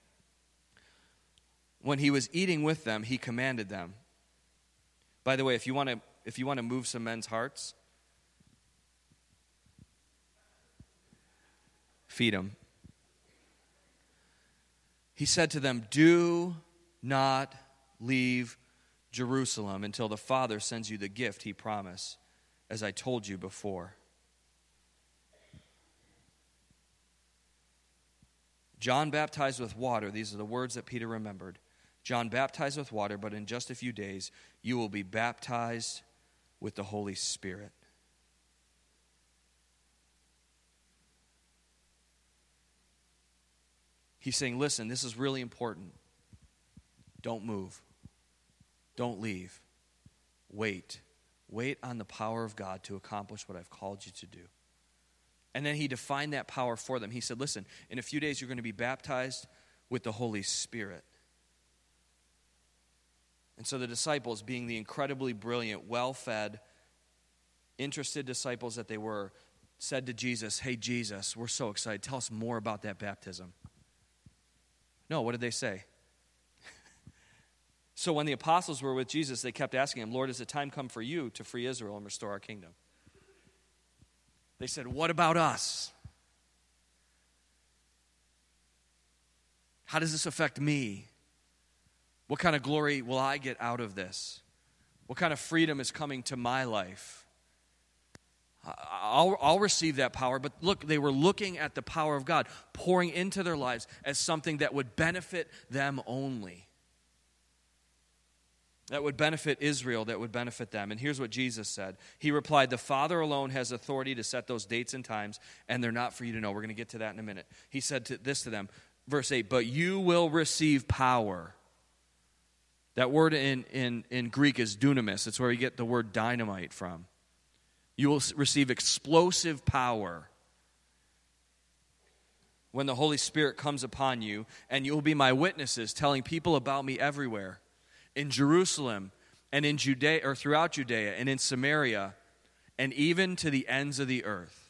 When He was eating with them, He commanded them. By the way, if you want to, if you want to move some men's hearts, feed them. He said to them, do not leave Jerusalem until the Father sends you the gift He promised, as I told you before. John baptized with water. These are the words that Peter remembered. John baptized with water, but in just a few days you will be baptized with the Holy Spirit. He's saying, listen, this is really important. Don't move. Don't leave. Wait. Wait on the power of God to accomplish what I've called you to do. And then He defined that power for them. He said, listen, in a few days you're going to be baptized with the Holy Spirit. And so the disciples, being the incredibly brilliant, well-fed, interested disciples that they were, said to Jesus, hey, Jesus, we're so excited. Tell us more about that baptism. No, what did they say? So when the apostles were with Jesus, they kept asking Him, Lord, has the time come for you to free Israel and restore our kingdom? They said, what about us? How does this affect me? What kind of glory will I get out of this? What kind of freedom is coming to my life? I'll, I'll receive that power. But look, they were looking at the power of God pouring into their lives as something that would benefit them only. That would benefit Israel, that would benefit them. And here's what Jesus said. He replied, the Father alone has authority to set those dates and times, and they're not for you to know. We're going to get to that in a minute. He said to, this to them, verse eight, but you will receive power. That word in, in, in Greek is dunamis. It's where you get the word dynamite from. You will receive explosive power when the Holy Spirit comes upon you, and you will be my witnesses, telling people about me everywhere, in Jerusalem and in Judea, or throughout Judea and in Samaria, and even to the ends of the earth.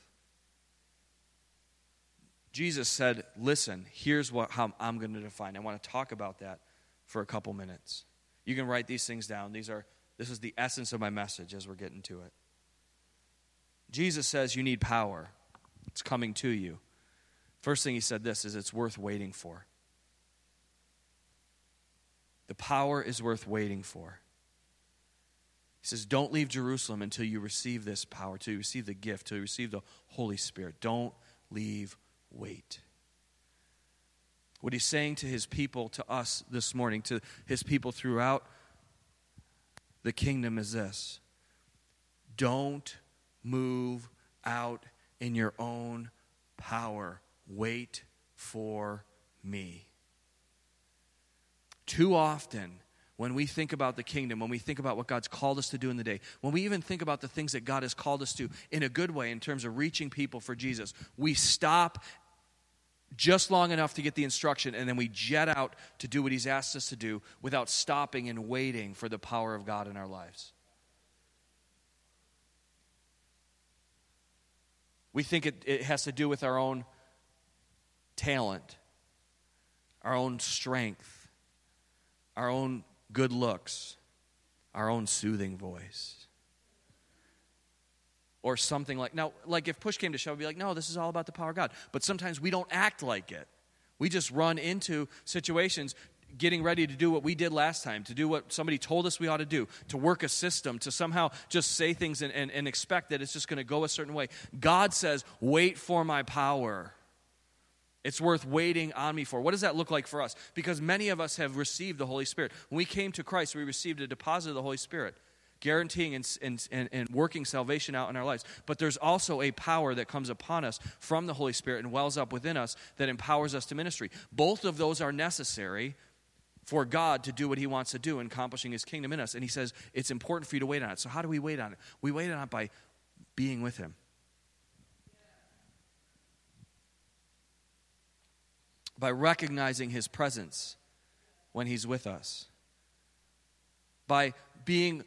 Jesus said, listen, here's what how I'm going to define. I want to talk about that for a couple minutes. You can write these things down. These are this is the essence of my message as we're getting to it. Jesus says you need power. It's coming to you. First thing He said this is it's worth waiting for. The power is worth waiting for. He says don't leave Jerusalem until you receive this power, until you receive the gift, until you receive the Holy Spirit. Don't leave, wait. What He's saying to His people, to us this morning, to His people throughout the kingdom is this. Don't move out in your own power. Wait for me. Too often, when we think about the kingdom, when we think about what God's called us to do in the day, when we even think about the things that God has called us to in a good way in terms of reaching people for Jesus, we stop just long enough to get the instruction, and then we jet out to do what he's asked us to do without stopping and waiting for the power of God in our lives. We think it, it has to do with our own talent, our own strength, our own good looks, our own soothing voice. Or something like, now, like if push came to shove, we'd be like, no, this is all about the power of God. But sometimes we don't act like it. We just run into situations getting ready to do what we did last time, to do what somebody told us we ought to do, to work a system, to somehow just say things and, and, and expect that it's just going to go a certain way. God says, wait for my power. It's worth waiting on me for. What does that look like for us? Because many of us have received the Holy Spirit. When we came to Christ, we received a deposit of the Holy Spirit, guaranteeing and, and, and, and working salvation out in our lives. But there's also a power that comes upon us from the Holy Spirit and wells up within us that empowers us to ministry. Both of those are necessary for God to do what he wants to do in accomplishing his kingdom in us. And he says it's important for you to wait on it. So how do we wait on it? We wait on it by being with him. By recognizing his presence when he's with us. By being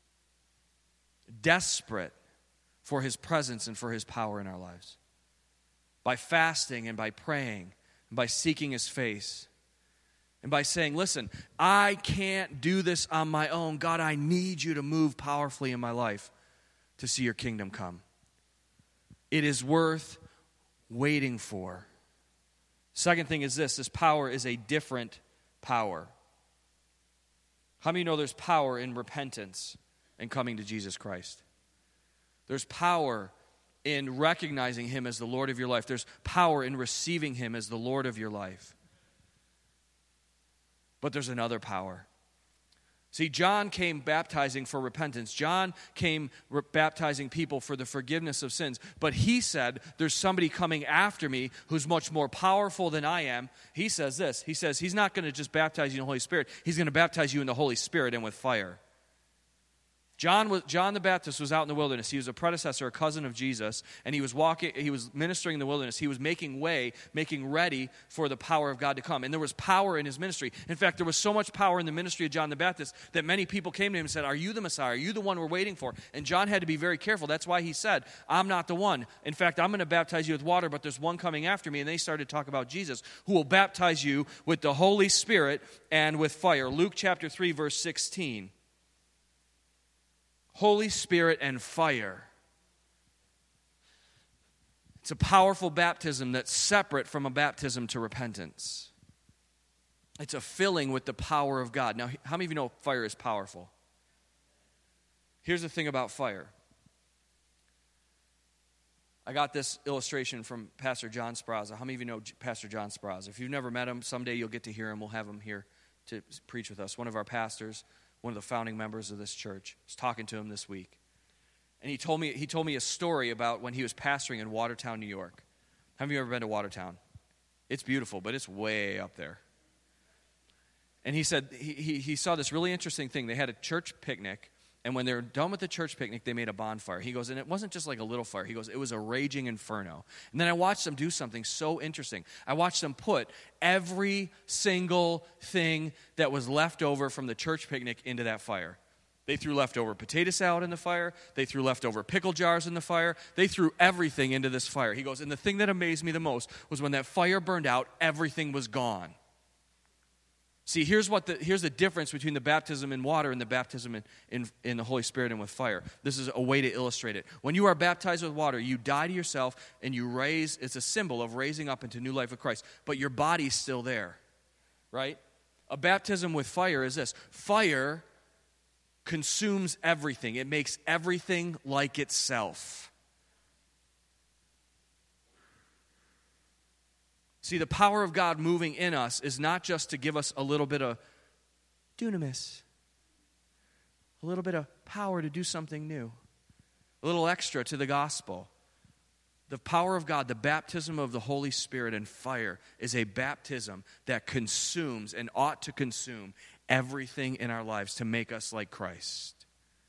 desperate for his presence and for his power in our lives. By fasting and by praying and by seeking his face. And by saying, listen, I can't do this on my own. God, I need you to move powerfully in my life to see your kingdom come. It is worth waiting for. Second thing is this, this power is a different power. How many of you know there's power in repentance and coming to Jesus Christ? There's power in recognizing him as the Lord of your life. There's power in receiving him as the Lord of your life. But there's another power. See, John came baptizing for repentance. John came re- baptizing people for the forgiveness of sins. But he said, there's somebody coming after me who's much more powerful than I am. He says this. He says he's not going to just baptize you in the Holy Spirit. He's going to baptize you in the Holy Spirit and with fire. John was John the Baptist was out in the wilderness. He was a predecessor, a cousin of Jesus, and he was walking, he was ministering in the wilderness. He was making way, making ready for the power of God to come. And there was power in his ministry. In fact, there was so much power in the ministry of John the Baptist that many people came to him and said, "Are you the Messiah? Are you the one we're waiting for?" And John had to be very careful. That's why he said, "I'm not the one. In fact, I'm going to baptize you with water, but there's one coming after me." And they started to talk about Jesus, who will baptize you with the Holy Spirit and with fire. Luke chapter three, verse sixteen. Holy Spirit and fire. It's a powerful baptism that's separate from a baptism to repentance. It's a filling with the power of God. Now, how many of you know fire is powerful? Here's the thing about fire. I got this illustration from Pastor John Spraza. How many of you know Pastor John Spraza? If you've never met him, someday you'll get to hear him. We'll have him here to preach with us. One of our pastors, one of the founding members of this church. I was talking to him this week. And he told me he told me a story about when he was pastoring in Watertown, New York. Have you ever been to Watertown? It's beautiful, but it's way up there. And he said he, he, he saw this really interesting thing. They had a church picnic, and when they were done with the church picnic, they made a bonfire. He goes, and it wasn't just like a little fire. He goes, it was a raging inferno. And then I watched them do something so interesting. I watched them put every single thing that was left over from the church picnic into that fire. They threw leftover potato salad in the fire. They threw leftover pickle jars in the fire. They threw everything into this fire. He goes, and the thing that amazed me the most was when that fire burned out, everything was gone. See, here's what the here's the difference between the baptism in water and the baptism in, in, in the Holy Spirit and with fire. This is a way to illustrate it. When you are baptized with water, you die to yourself and you raise, it's a symbol of raising up into new life with Christ. But your body's still there, right? A baptism with fire is this. Fire consumes everything. It makes everything like itself. See, the power of God moving in us is not just to give us a little bit of dunamis, a little bit of power to do something new, a little extra to the gospel. The power of God, the baptism of the Holy Spirit and fire, is a baptism that consumes and ought to consume everything in our lives to make us like Christ.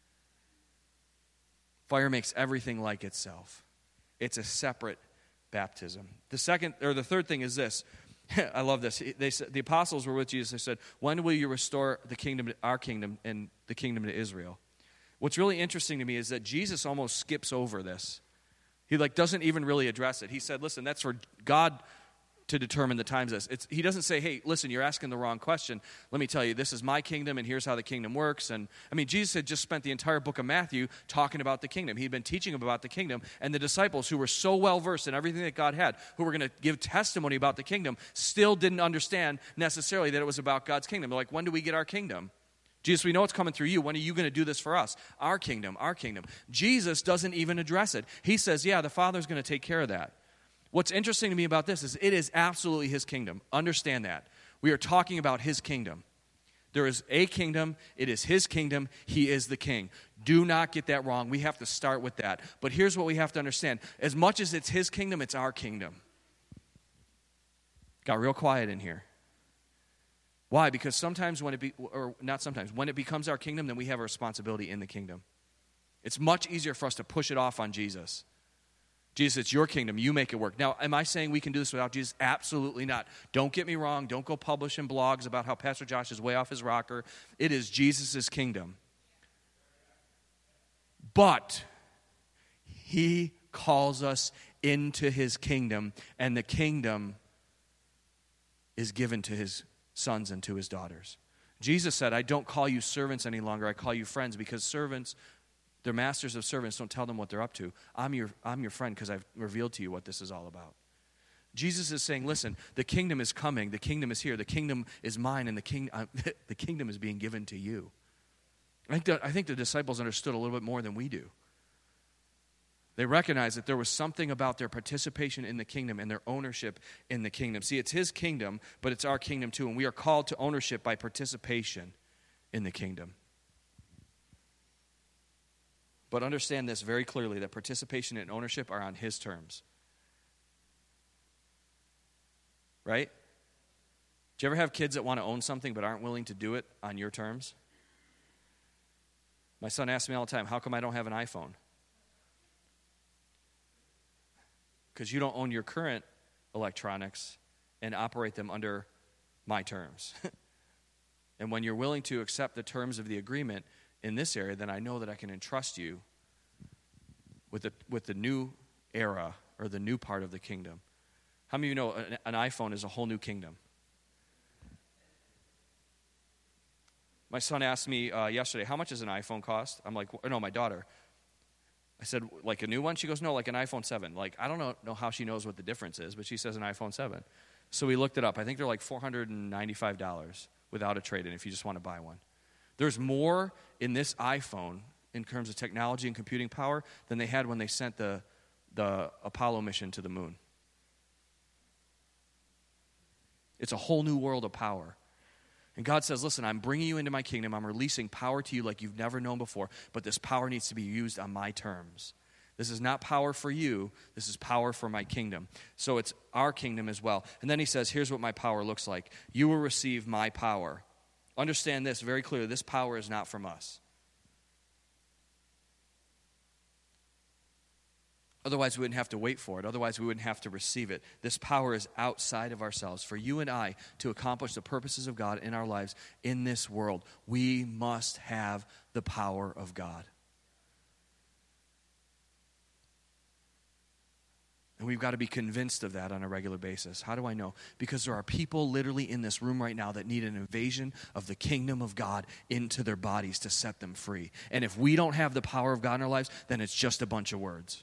Fire makes everything like itself. It's a separate baptism. The second, or the third thing is this. I love this. They said, the apostles were with Jesus. They said, when will you restore the kingdom, our kingdom, and the kingdom to Israel? What's really interesting to me is that Jesus almost skips over this. He like doesn't even really address it. He said, listen, that's for God to determine the times. This. It's, he doesn't say, hey, listen, you're asking the wrong question. Let me tell you, this is my kingdom, and here's how the kingdom works. And I mean, Jesus had just spent the entire book of Matthew talking about the kingdom. He'd been teaching them about the kingdom, and the disciples who were so well-versed in everything that God had, who were going to give testimony about the kingdom, still didn't understand necessarily that it was about God's kingdom. They're like, when do we get our kingdom? Jesus, we know it's coming through you. When are you going to do this for us? Our kingdom, our kingdom. Jesus doesn't even address it. He says, yeah, the Father's going to take care of that. What's interesting to me about this is it is absolutely his kingdom. Understand that. We are talking about his kingdom. There is a kingdom. It is his kingdom. He is the king. Do not get that wrong. We have to start with that. But here's what we have to understand. As much as it's his kingdom, it's our kingdom. Got real quiet in here. Why? Because sometimes when it be, or not sometimes, when it becomes our kingdom, then we have a responsibility in the kingdom. It's much easier for us to push it off on Jesus. Jesus, it's your kingdom. You make it work. Now, am I saying we can do this without Jesus? Absolutely not. Don't get me wrong. Don't go publishing blogs about how Pastor Josh is way off his rocker. It is Jesus' kingdom. But he calls us into his kingdom, and the kingdom is given to his sons and to his daughters. Jesus said, I don't call you servants any longer. I call you friends, because servants, they're masters of servants. Don't tell them what they're up to. I'm your, I'm your friend because I've revealed to you what this is all about. Jesus is saying, listen, the kingdom is coming. The kingdom is here. The kingdom is mine, and the, king, uh, the kingdom is being given to you. I think, that, I think the disciples understood a little bit more than we do. They recognized that there was something about their participation in the kingdom and their ownership in the kingdom. See, it's his kingdom, but it's our kingdom too, and we are called to ownership by participation in the kingdom. But understand this very clearly, that participation and ownership are on his terms. Right? Do you ever have kids that want to own something but aren't willing to do it on your terms? My son asks me all the time, how come I don't have an iPhone? Because you don't own your current electronics and operate them under my terms. And when you're willing to accept the terms of the agreement in this area, then I know that I can entrust you with the, with the new era or the new part of the kingdom. How many of you know an, an iPhone is a whole new kingdom? My son asked me uh, yesterday, how much does an iPhone cost? I'm like, no, my daughter. I said, like a new one? She goes, no, like an iPhone seven. Like, I don't know, know how she knows what the difference is, but she says an iPhone seven. So we looked it up. I think they're like four hundred ninety-five dollars without a trade-in if you just want to buy one. There's more in this iPhone in terms of technology and computing power than they had when they sent the, the Apollo mission to the moon. It's a whole new world of power. And God says, listen, I'm bringing you into my kingdom. I'm releasing power to you like you've never known before, but this power needs to be used on my terms. This is not power for you. This is power for my kingdom. So it's our kingdom as well. And then he says, here's what my power looks like. You will receive my power. Understand this very clearly. This power is not from us. Otherwise, we wouldn't have to wait for it. Otherwise, we wouldn't have to receive it. This power is outside of ourselves. For you and I to accomplish the purposes of God in our lives in this world, we must have the power of God. And we've got to be convinced of that on a regular basis. How do I know? Because there are people literally in this room right now that need an invasion of the kingdom of God into their bodies to set them free. And if we don't have the power of God in our lives, then it's just a bunch of words.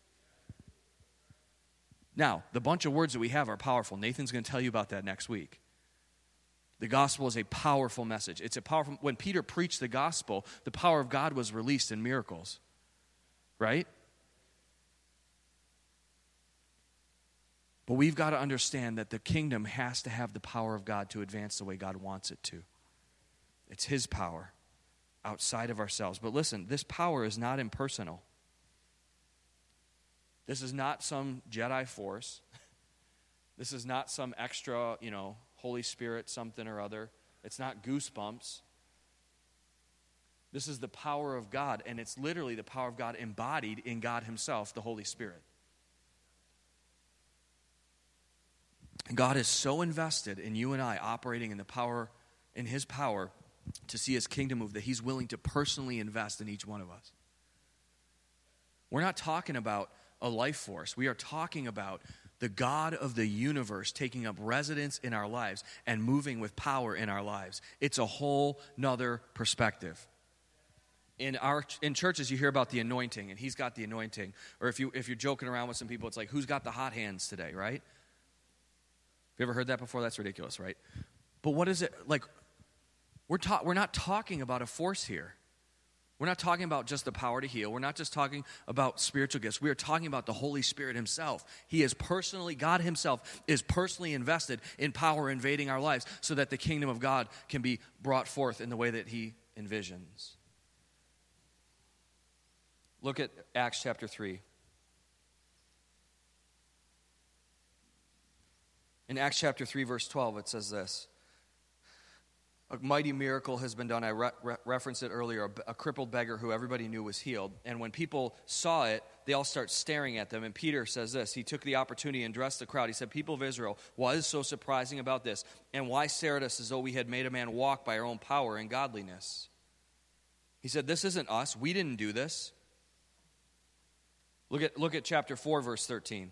Now, the bunch of words that we have are powerful. Nathan's going to tell you about that next week. The gospel is a powerful message. It's a powerful. When Peter preached the gospel, the power of God was released in miracles. Right? But we've got to understand that the kingdom has to have the power of God to advance the way God wants it to. It's his power outside of ourselves. But listen, this power is not impersonal. This is not some Jedi force. This is not some extra, you know, Holy Spirit something or other. It's not goosebumps. This is the power of God, and it's literally the power of God embodied in God himself, the Holy Spirit. God is so invested in you and I operating in the power, in his power to see his kingdom move that he's willing to personally invest in each one of us. We're not talking about a life force. We are talking about the God of the universe taking up residence in our lives and moving with power in our lives. It's a whole nother perspective. In our in churches, you hear about the anointing, and he's got the anointing. Or if you if you're joking around with some people, it's like, who's got the hot hands today, right? Have you ever heard that before? That's ridiculous, right? But what is it like? We're ta- we're not talking about a force here. We're not talking about just the power to heal. We're not just talking about spiritual gifts. We are talking about the Holy Spirit himself. He is personally, God himself is personally invested in power invading our lives so that the kingdom of God can be brought forth in the way that he envisions. Look at Acts chapter three. In Acts chapter three, verse twelve, it says this. A mighty miracle has been done. I re- re- referenced it earlier. A, a crippled beggar who everybody knew was healed. And when people saw it, they all start staring at them. And Peter says this. He took the opportunity and addressed the crowd. He said, people of Israel, what is so surprising about this? And why stare at us as though we had made a man walk by our own power and godliness? He said, this isn't us. We didn't do this. Look at, look at chapter four, verse thirteen.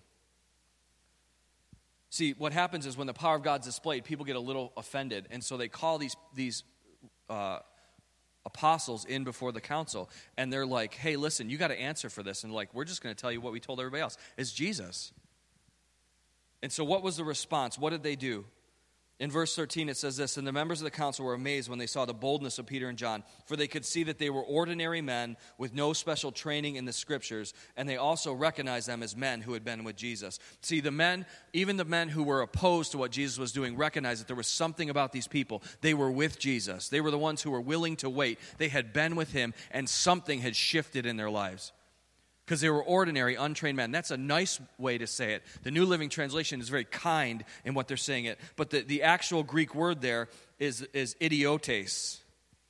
See, what happens is when the power of God's displayed, people get a little offended. And so they call these, these uh, apostles in before the council. And they're like, hey, listen, you got to answer for this. And like, we're just going to tell you what we told everybody else. It's Jesus. And so what was the response? What did they do? In verse thirteen, it says this, and the members of the council were amazed when they saw the boldness of Peter and John, for they could see that they were ordinary men with no special training in the scriptures, and they also recognized them as men who had been with Jesus. See, the men, even the men who were opposed to what Jesus was doing, recognized that there was something about these people. They were with Jesus. They were the ones who were willing to wait. They had been with him, and something had shifted in their lives. Because they were ordinary, untrained men. That's a nice way to say it. The New Living Translation is very kind in what they're saying it. But the, the actual Greek word there is, is idiotes.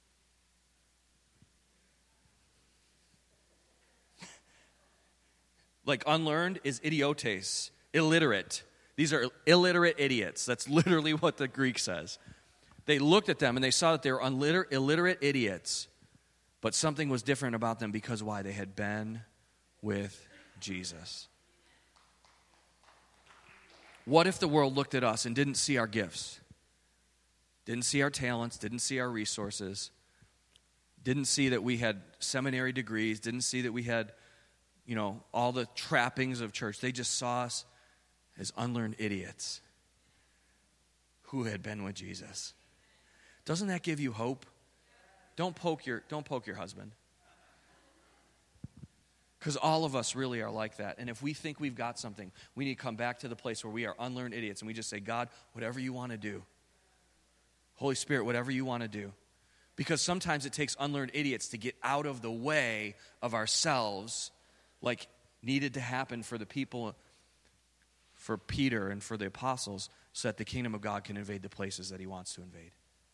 Like unlearned is idiotes. Illiterate. These are illiterate idiots. That's literally what the Greek says. They looked at them and they saw that they were unliter- illiterate idiots. But something was different about them because why? They had been with Jesus. What if the world looked at us and didn't see our gifts, didn't see our talents, didn't see our resources, didn't see that we had seminary degrees, didn't see that we had, you know, all the trappings of church? They just saw us as unlearned idiots who had been with Jesus. Doesn't that give you hope? Don't poke your, don't poke your husband. Because all of us really are like that. And if we think we've got something, we need to come back to the place where we are unlearned idiots and we just say, God, whatever you want to do. Holy Spirit, whatever you want to do. Because sometimes it takes unlearned idiots to get out of the way of ourselves, like needed to happen for the people, for Peter and for the apostles, so that the kingdom of God can invade the places that he wants to invade.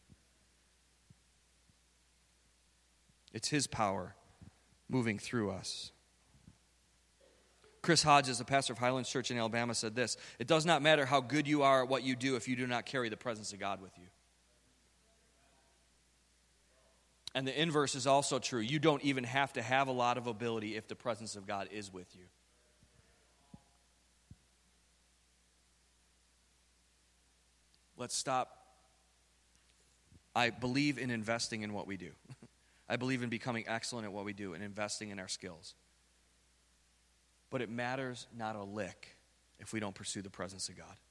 It's his power moving through us. Chris Hodges, the pastor of Highlands Church in Alabama, said this, it does not matter how good you are at what you do if you do not carry the presence of God with you. And the inverse is also true. You don't even have to have a lot of ability if the presence of God is with you. Let's stop. I believe in investing in what we do. I believe in becoming excellent at what we do and investing in our skills. But it matters not a lick if we don't pursue the presence of God.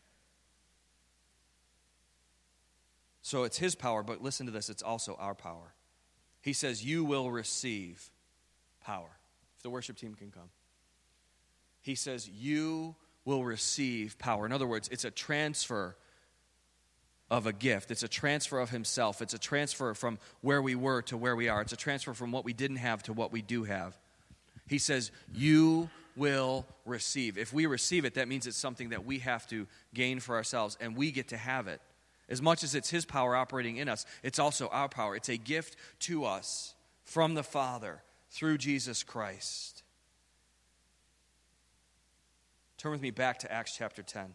So it's his power, but listen to this, it's also our power. He says, you will receive power. If the worship team can come. He says, you will receive power. In other words, it's a transfer of a gift. It's a transfer of himself. It's a transfer from where we were to where we are. It's a transfer from what we didn't have to what we do have. He says, you will receive. If we receive it, that means it's something that we have to gain for ourselves, and we get to have it. As much as it's his power operating in us, it's also our power. It's a gift to us from the Father through Jesus Christ. Turn with me back to Acts chapter ten.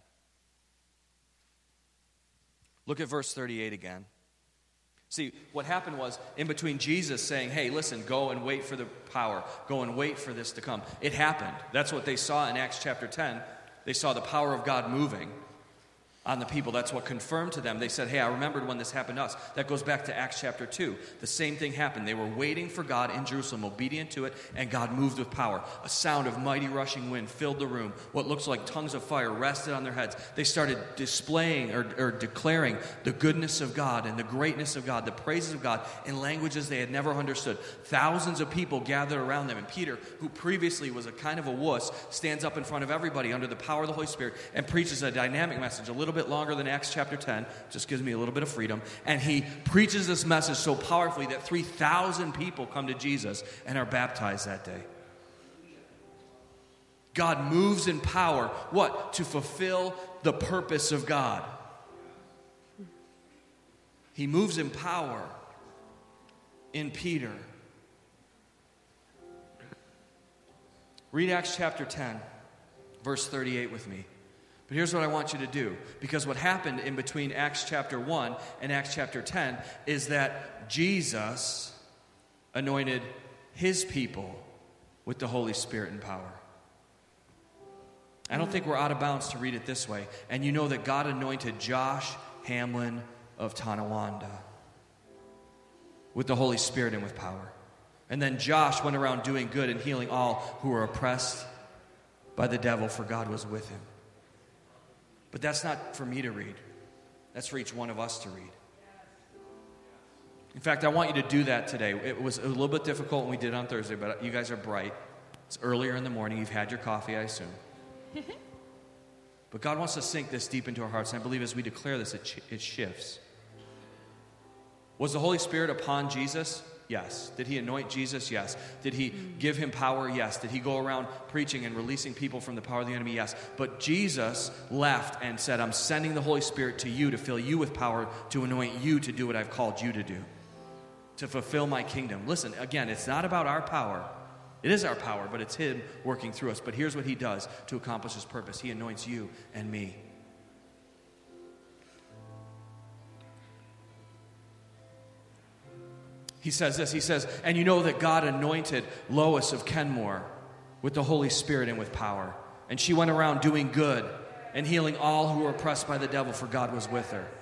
Look at verse thirty-eight again. See, what happened was, in between Jesus saying, hey, listen, go and wait for the power. Go and wait for this to come. It happened. That's what they saw in Acts chapter ten. They saw the power of God moving on the people. That's what confirmed to them. They said, hey, I remembered when this happened to us. That goes back to Acts chapter two. The same thing happened. They were waiting for God in Jerusalem, obedient to it, and God moved with power. A sound of mighty rushing wind filled the room. What looks like tongues of fire rested on their heads. They started displaying or, or declaring the goodness of God and the greatness of God, the praises of God in languages they had never understood. Thousands of people gathered around them, and Peter, who previously was a kind of a wuss, stands up in front of everybody under the power of the Holy Spirit and preaches a dynamic message, a little bit longer than Acts chapter ten, just gives me a little bit of freedom. And he preaches this message so powerfully that three thousand people come to Jesus and are baptized that day. God moves in power, what? To fulfill the purpose of God. He moves in power in Peter. Read Acts chapter ten, verse thirty-eight with me. But here's what I want you to do, because what happened in between Acts chapter one and Acts chapter ten is that Jesus anointed his people with the Holy Spirit and power. I don't think we're out of bounds to read it this way. And you know that God anointed Josh Hamlin of Tonawanda with the Holy Spirit and with power. And then Josh went around doing good and healing all who were oppressed by the devil, for God was with him. But that's not for me to read. That's for each one of us to read. In fact, I want you to do that today. It was a little bit difficult when we did it on Thursday, but you guys are bright. It's earlier in the morning. You've had your coffee, I assume. But God wants to sink this deep into our hearts, and I believe as we declare this, it, sh- it shifts. Was the Holy Spirit upon Jesus? Yes. Did he anoint Jesus? Yes. Did he give him power? Yes. Did he go around preaching and releasing people from the power of the enemy? Yes. But Jesus left and said, I'm sending the Holy Spirit to you to fill you with power, to anoint you to do what I've called you to do, to fulfill my kingdom. Listen, again, it's not about our power. It is our power, but it's him working through us. But here's what he does to accomplish his purpose. He anoints you and me. He says this, he says, and you know that God anointed Lois of Kenmore with the Holy Spirit and with power. And she went around doing good and healing all who were oppressed by the devil, for God was with her.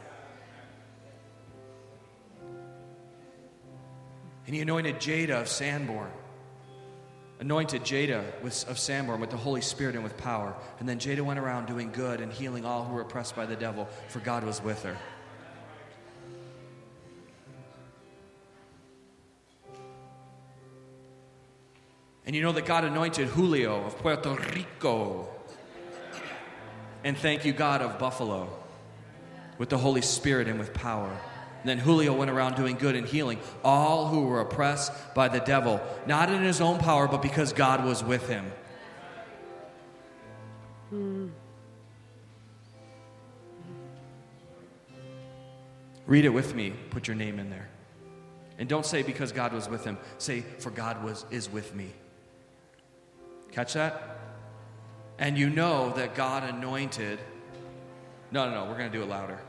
And he anointed Jada of Sanborn. Anointed Jada with, of Sanborn with the Holy Spirit and with power. And then Jada went around doing good and healing all who were oppressed by the devil, for God was with her. And you know that God anointed Julio of Puerto Rico. And thank you, God, of Buffalo with the Holy Spirit and with power. And then Julio went around doing good and healing all who were oppressed by the devil, not in his own power, but because God was with him. Hmm. Read it with me. Put your name in there. And don't say because God was with him. Say, for God was is with me. Catch that? And you know that God anointed. No, no, no. We're going to do it louder.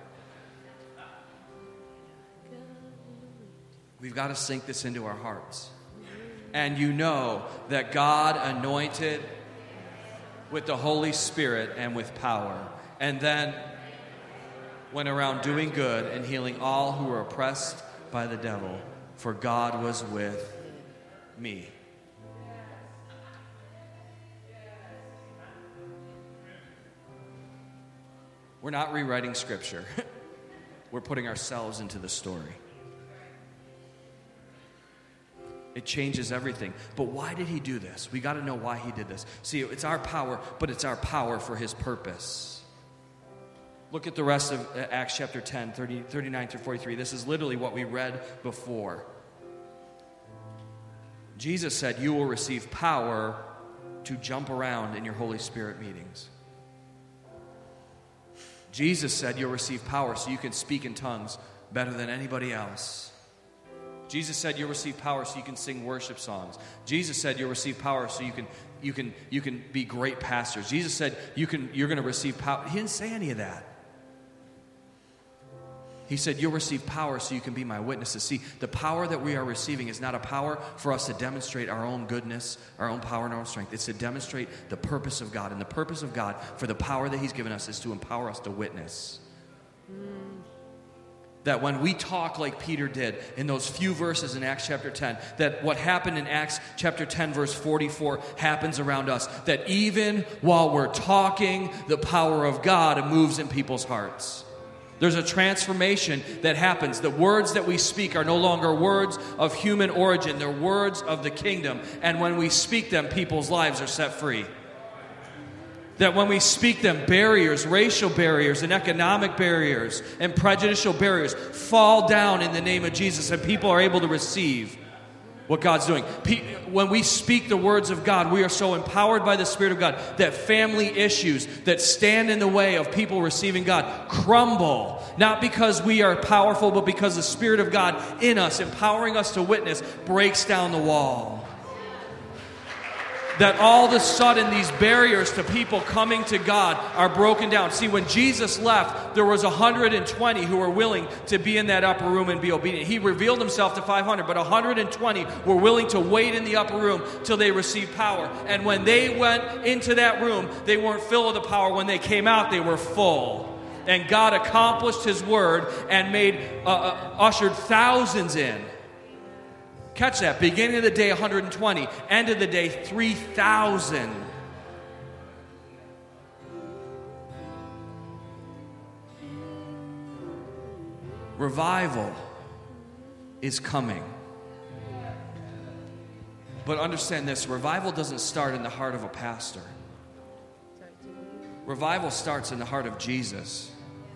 We've got to sink this into our hearts. And you know that God anointed with the Holy Spirit and with power. And then went around doing good and healing all who were oppressed by the devil, for God was with me. We're not rewriting Scripture. We're putting ourselves into the story. It changes everything. But why did he do this? We got to know why he did this. See, it's our power, but it's our power for his purpose. Look at the rest of Acts chapter ten, thirty, thirty-nine through forty-three. This is literally what we read before. Jesus said, you will receive power to jump around in your Holy Spirit meetings. Jesus said you'll receive power so you can speak in tongues better than anybody else. Jesus said you'll receive power so you can sing worship songs. Jesus said you'll receive power so you can you can you can be great pastors. Jesus said you can you're going to receive power. He didn't say any of that. He said you'll receive power so you can be my witnesses. See, the power that we are receiving is not a power for us to demonstrate our own goodness, our own power and our own strength. It's to demonstrate the purpose of God. And the purpose of God for the power that he's given us is to empower us to witness. Mm. That when we talk like Peter did in those few verses in Acts chapter ten, that what happened in Acts chapter ten verse forty-four happens around us. That even while we're talking, the power of God moves in people's hearts. There's a transformation that happens. The words that we speak are no longer words of human origin. They're words of the kingdom. And when we speak them, people's lives are set free. That when we speak them, barriers, racial barriers and economic barriers and prejudicial barriers fall down in the name of Jesus, and people are able to receive what God's doing. When we speak the words of God, we are so empowered by the Spirit of God that family issues that stand in the way of people receiving God crumble. Not because we are powerful, but because the Spirit of God in us, empowering us to witness, breaks down the wall. That all of a sudden these barriers to people coming to God are broken down. See, when Jesus left, there was one hundred twenty who were willing to be in that upper room and be obedient. He revealed himself to five hundred, but one hundred twenty were willing to wait in the upper room till they received power. And when they went into that room, they weren't filled with the power. When they came out, they were full. And God accomplished his word and made uh, uh, ushered thousands in. Catch that. Beginning of the day, one hundred twenty. End of the day, three thousand. Revival is coming. But understand this. Revival doesn't start in the heart of a pastor. Revival starts in the heart of Jesus.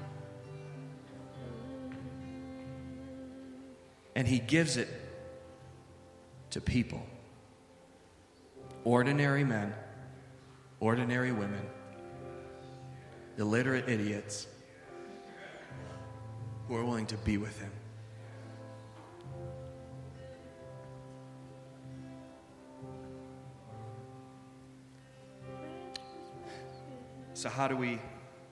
And he gives it to people. Ordinary men, ordinary women, illiterate idiots who are willing to be with him. So how do we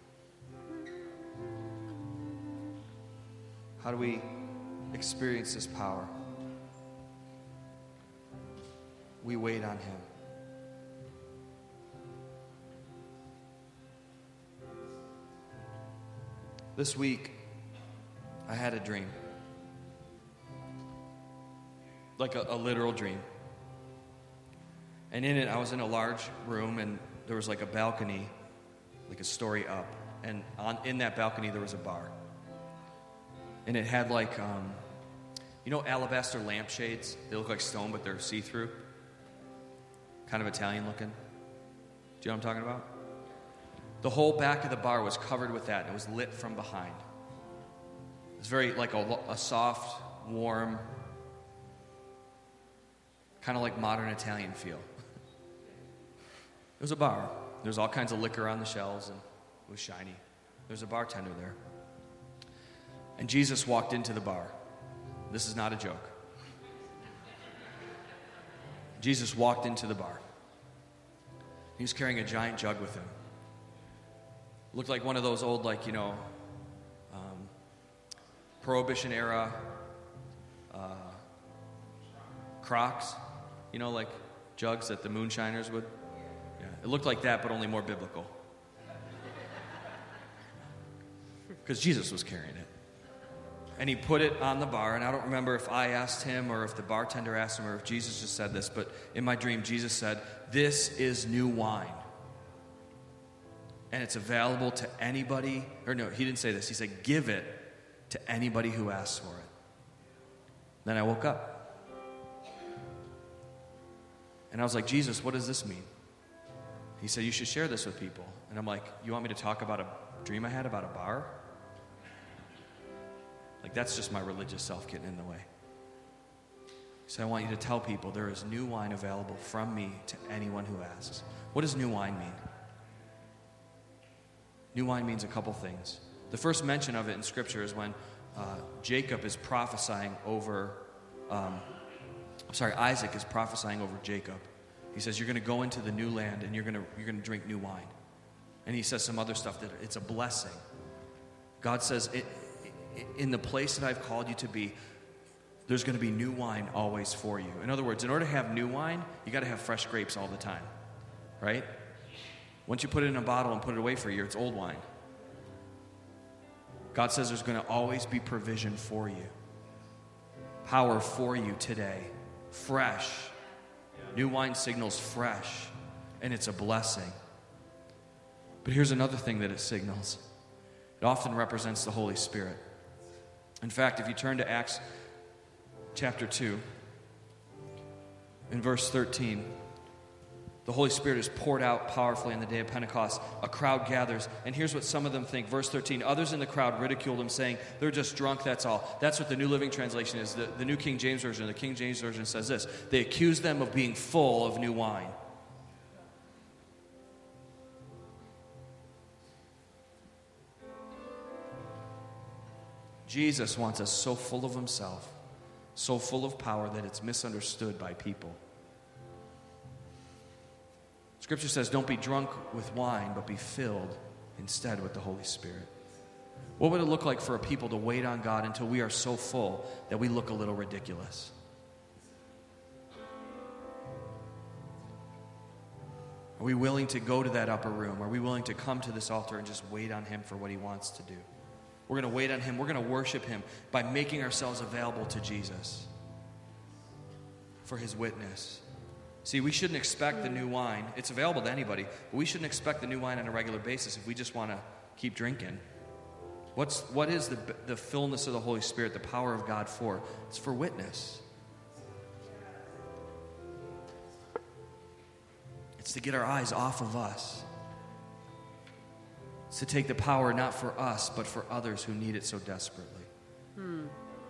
how do we experience this power? We wait on him. This week, I had a dream. Like a, a literal dream. And in it, I was in a large room, and there was like a balcony, like a story up. And on, in that balcony, there was a bar. And it had like, um, you know, alabaster lampshades? They look like stone, but they're see-through. Kind of Italian looking. Do you know what I'm talking about? The whole back of the bar was covered with that. It was lit from behind. It was very like a, a soft, warm, kind of like modern Italian feel. It was a bar. There was all kinds of liquor on the shelves, and it was shiny. There was a bartender there. And Jesus walked into the bar. This is not a joke. Jesus walked into the bar. He was carrying a giant jug with him. Looked like one of those old, like, you know, um, Prohibition era uh, Crocs, you know, like jugs that the moonshiners would. Yeah, it looked like that, but only more biblical. Because Jesus was carrying it. And he put it on the bar, and I don't remember if I asked him or if the bartender asked him or if Jesus just said this, but in my dream, Jesus said, "This is new wine. And it's available to anybody," or no, he didn't say this. He said, "Give it to anybody who asks for it." Then I woke up. And I was like, "Jesus, what does this mean?" He said, "You should share this with people." And I'm like, "You want me to talk about a dream I had about a bar?" Like, that's just my religious self getting in the way. So I want you to tell people there is new wine available from me to anyone who asks. What does new wine mean? New wine means a couple things. The first mention of it in Scripture is when uh, Jacob is prophesying over, um, I'm sorry, Isaac is prophesying over Jacob. He says, you're going to go into the new land and you're going to you're going to drink new wine. And he says some other stuff that it's a blessing. God says, it, it, in the place that I've called you to be, there's going to be new wine always for you. In other words, in order to have new wine, you got to have fresh grapes all the time, right? Once you put it in a bottle and put it away for a year, it's old wine. God says there's going to always be provision for you. Power for you today. Fresh. New wine signals fresh, and it's a blessing. But here's another thing that it signals. It often represents the Holy Spirit. In fact, if you turn to Acts chapter two, in verse thirteen, the Holy Spirit is poured out powerfully on the day of Pentecost. A crowd gathers, and here's what some of them think. Verse thirteen, others in the crowd ridiculed them, saying, they're just drunk, that's all. That's what the New Living Translation is. The, the New King James Version, the King James Version says this. They accused them of being full of new wine. Jesus wants us so full of himself, so full of power that it's misunderstood by people. Scripture says, don't be drunk with wine, but be filled instead with the Holy Spirit. What would it look like for a people to wait on God until we are so full that we look a little ridiculous? Are we willing to go to that upper room? Are we willing to come to this altar and just wait on him for what he wants to do? We're going to wait on him. We're going to worship him by making ourselves available to Jesus for his witness. See, we shouldn't expect the new wine. It's available to anybody, but we shouldn't expect the new wine on a regular basis if we just want to keep drinking. What's, what is the, the fullness of the Holy Spirit, the power of God for? It's for witness. It's to get our eyes off of us. It's to take the power not for us, but for others who need it so desperately. Hmm.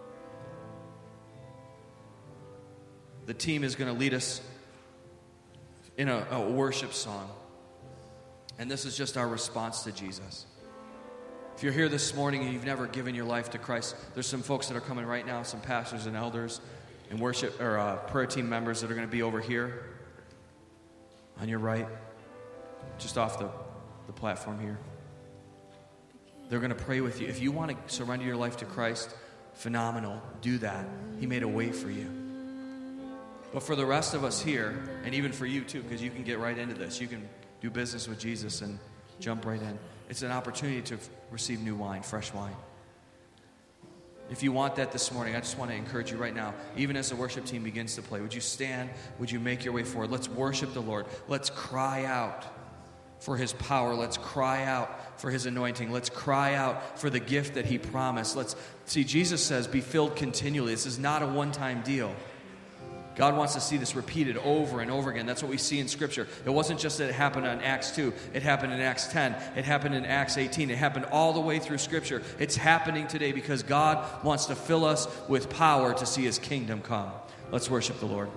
The team is going to lead us in a, a worship song. And this is just our response to Jesus. If you're here this morning and you've never given your life to Christ, there's some folks that are coming right now, some pastors and elders and worship or uh, prayer team members that are going to be over here on your right, just off the, the platform here. They're going to pray with you. If you want to surrender your life to Christ, phenomenal. Do that. He made a way for you. But for the rest of us here, and even for you too, because you can get right into this. You can do business with Jesus and jump right in. It's an opportunity to f- receive new wine, fresh wine. If you want that this morning, I just want to encourage you right now, even as the worship team begins to play, would you stand? Would you make your way forward? Let's worship the Lord. Let's cry out for his power. Let's cry out for his anointing. Let's cry out for the gift that he promised. Let's see, Jesus says, be filled continually. This is not a one-time deal. God wants to see this repeated over and over again. That's what we see in Scripture. It wasn't just that it happened on Acts two. It happened in Acts ten. It happened in Acts eighteen. It happened all the way through Scripture. It's happening today because God wants to fill us with power to see his kingdom come. Let's worship the Lord.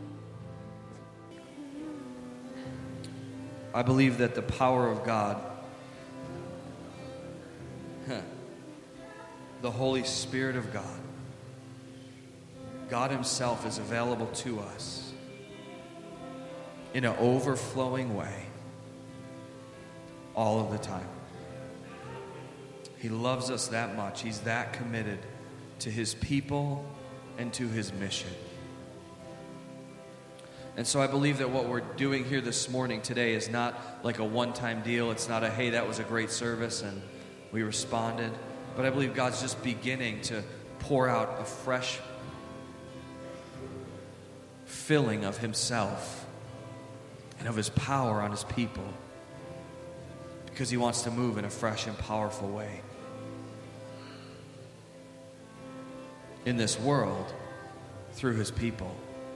I believe that the power of God, huh, the Holy Spirit of God, God himself is available to us in an overflowing way all of the time. He loves us that much. He's that committed to his people and to his mission. And so I believe that what we're doing here this morning today is not like a one-time deal. It's not a, hey, that was a great service and we responded. But I believe God's just beginning to pour out a fresh filling of himself and of his power on his people because he wants to move in a fresh and powerful way in this world through his people.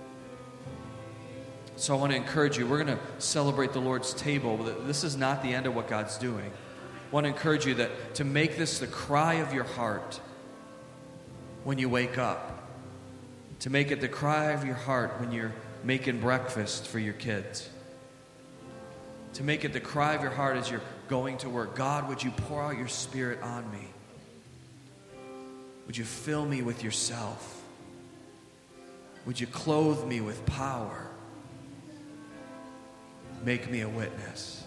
So I want to encourage you, we're going to celebrate the Lord's table. This is not the end of what God's doing. I want to encourage you that to make this the cry of your heart when you wake up. To make it the cry of your heart when you're making breakfast for your kids. To make it the cry of your heart as you're going to work. God, would you pour out your Spirit on me? Would you fill me with yourself? Would you clothe me with power? Make me a witness.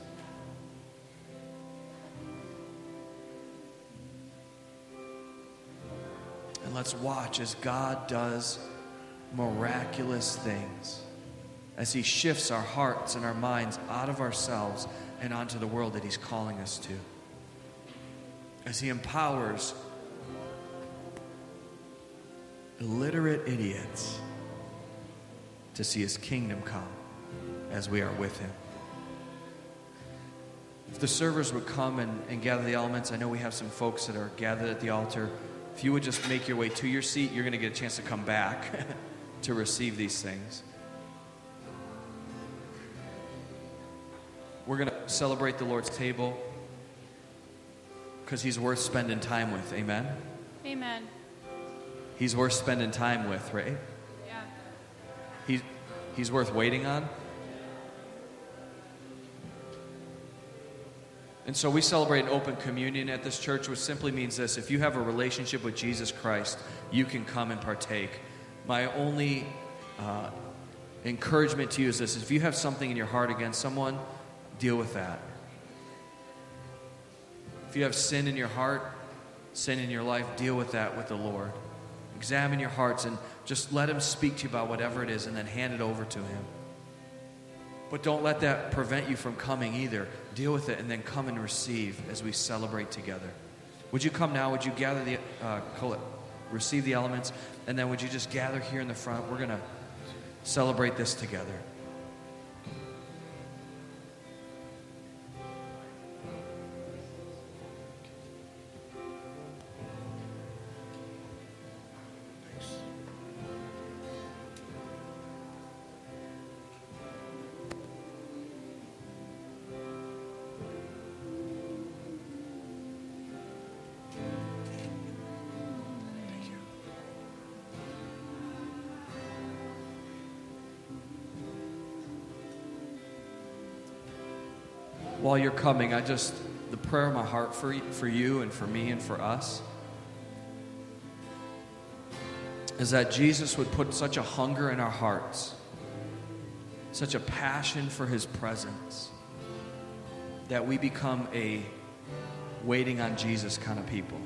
And let's watch as God does miraculous things, as He shifts our hearts and our minds out of ourselves and onto the world that He's calling us to. As He empowers illiterate idiots to see His kingdom come as we are with Him. If the servers would come and, and gather the elements, I know we have some folks that are gathered at the altar. If you would just make your way to your seat, you're going to get a chance to come back to receive these things. We're going to celebrate the Lord's table because He's worth spending time with. Amen? Amen. He's worth spending time with, right? Yeah. He's, he's worth waiting on. And so we celebrate an open communion at this church, which simply means this: if you have a relationship with Jesus Christ, you can come and partake. My only uh, encouragement to you is this: if you have something in your heart against someone, deal with that. If you have sin in your heart, sin in your life, deal with that with the Lord. Examine your hearts and just let Him speak to you about whatever it is, and then hand it over to Him. But don't let that prevent you from coming either. Deal with it and then come and receive as we celebrate together. Would you come now? Would you gather the, uh, receive the elements, and then would you just gather here in the front? We're going to celebrate this together. While you're coming, I just, the prayer of my heart for, for you and for me and for us is that Jesus would put such a hunger in our hearts, such a passion for His presence, that we become a waiting on Jesus kind of people.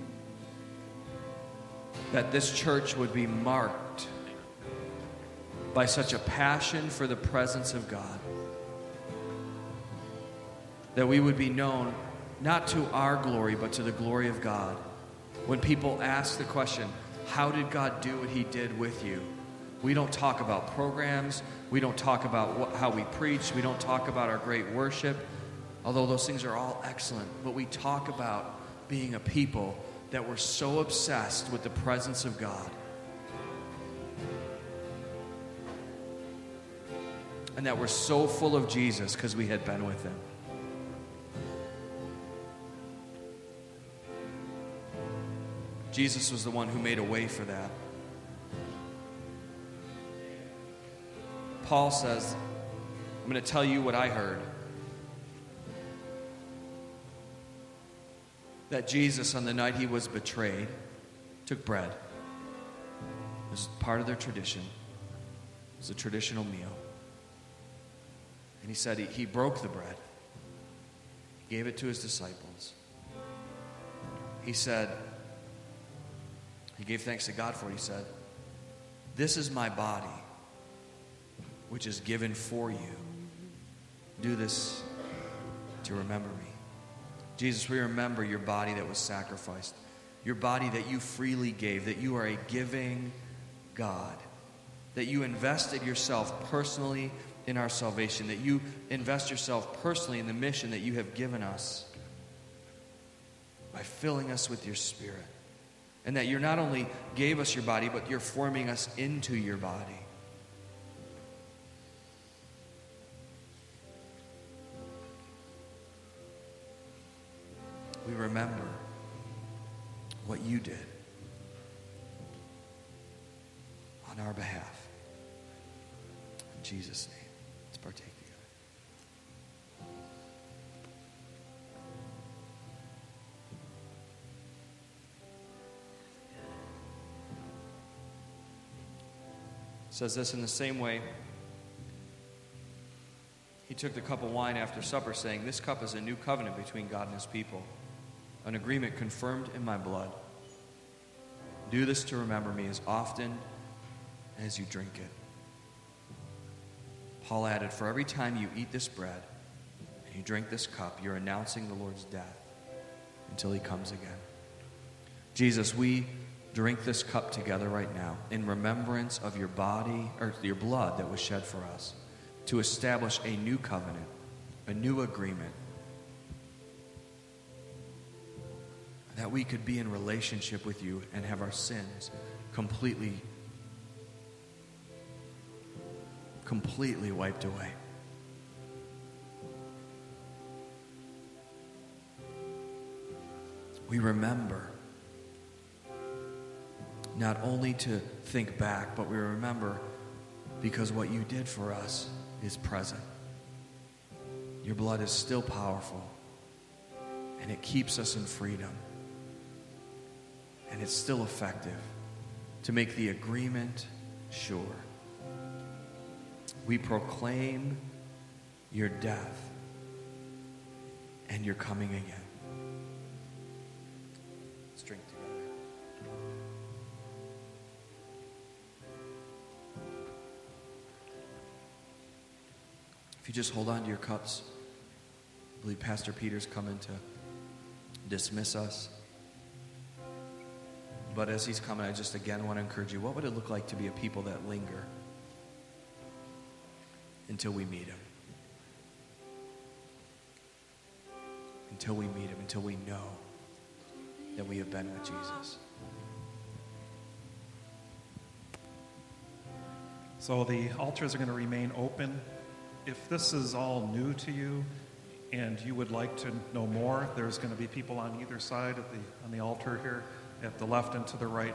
That this church would be marked by such a passion for the presence of God, that we would be known not to our glory, but to the glory of God. When people ask the question, how did God do what He did with you? We don't talk about programs. We don't talk about what, how we preach. We don't talk about our great worship, although those things are all excellent. But we talk about being a people that were so obsessed with the presence of God, and that we're so full of Jesus because we had been with Him. Jesus was the one who made a way for that. Paul says, I'm going to tell you what I heard. That Jesus, on the night He was betrayed, took bread. It was part of their tradition. It was a traditional meal. And He said he, he broke the bread. He gave it to His disciples. He said, He gave thanks to God for it. He said, this is my body, which is given for you. Do this to remember me. Jesus, we remember your body that was sacrificed, your body that you freely gave, that you are a giving God, that you invested yourself personally in our salvation, that you invest yourself personally in the mission that you have given us by filling us with your Spirit. And that you not only gave us your body, but you're forming us into your body. We remember what you did on our behalf. In Jesus' name, let's partake together. says this: in the same way, he took the cup of wine after supper, saying, "This cup is a new covenant between God and his people, an agreement confirmed in my blood. Do this to remember me as often as you drink it." Paul added, "For every time you eat this bread and you drink this cup, you're announcing the Lord's death until he comes again." Jesus, we drink this cup together right now in remembrance of your body, or your blood that was shed for us, to establish a new covenant, a new agreement, that we could be in relationship with you and have our sins completely, completely wiped away. We remember not only to think back, but we remember because what you did for us is present. Your blood is still powerful, and it keeps us in freedom. And it's still effective to make the agreement sure. We proclaim your death and your coming again. Let's drink together. If you just hold on to your cups, I believe Pastor Peter's coming to dismiss us. But as he's coming, I just again want to encourage you, what would it look like to be a people that linger until we meet him? Until we meet him, until we know that we have been with Jesus. So the altars are going to remain open. If this is all new to you and you would like to know more, there's going to be people on either side of the on the altar here, at the left and to the right.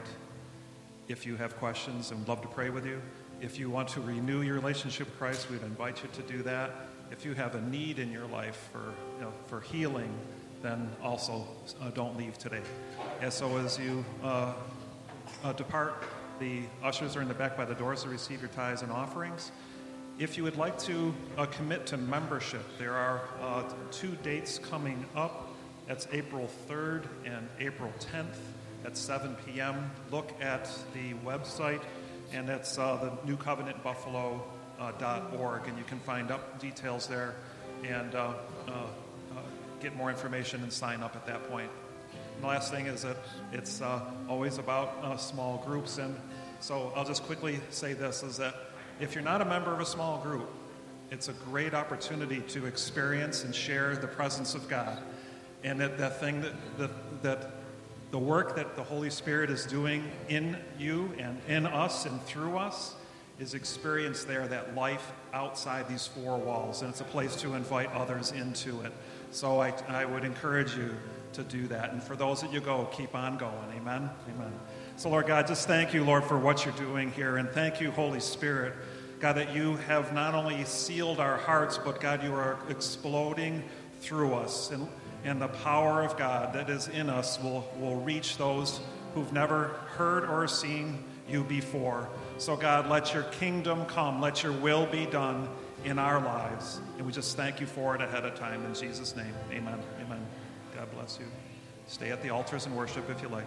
If you have questions, and we'd love to pray with you. If you want to renew your relationship with Christ, we'd invite you to do that. If you have a need in your life for you know, for healing, then also uh, don't leave today. And so as you uh, uh, depart, the ushers are in the back by the doors to receive your tithes and offerings. If you would like to uh, commit to membership, there are uh, two dates coming up. That's April third and April tenth at seven p.m. Look at the website, and that's uh, the new covenant buffalo dot org, and you can find up details there and uh, uh, uh, get more information and sign up at that point. And the last thing is that it's uh, always about uh, small groups, and so I'll just quickly say this, is that if you're not a member of a small group, it's a great opportunity to experience and share the presence of God. And that, that thing that, that, that the work that the Holy Spirit is doing in you and in us and through us is experienced there, that life outside these four walls. And it's a place to invite others into it. So I, I would encourage you to do that. And for those that you go, keep on going. Amen? Amen. So, Lord God, just thank you, Lord, for what you're doing here. And thank you, Holy Spirit, God, that you have not only sealed our hearts, but, God, you are exploding through us. And, and the power of God that is in us will, will reach those who've never heard or seen you before. So, God, let your kingdom come. Let your will be done in our lives. And we just thank you for it ahead of time. In Jesus' name, amen. Amen. God bless you. Stay at the altars and worship if you like.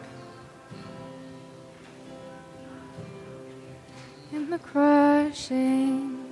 In the crushing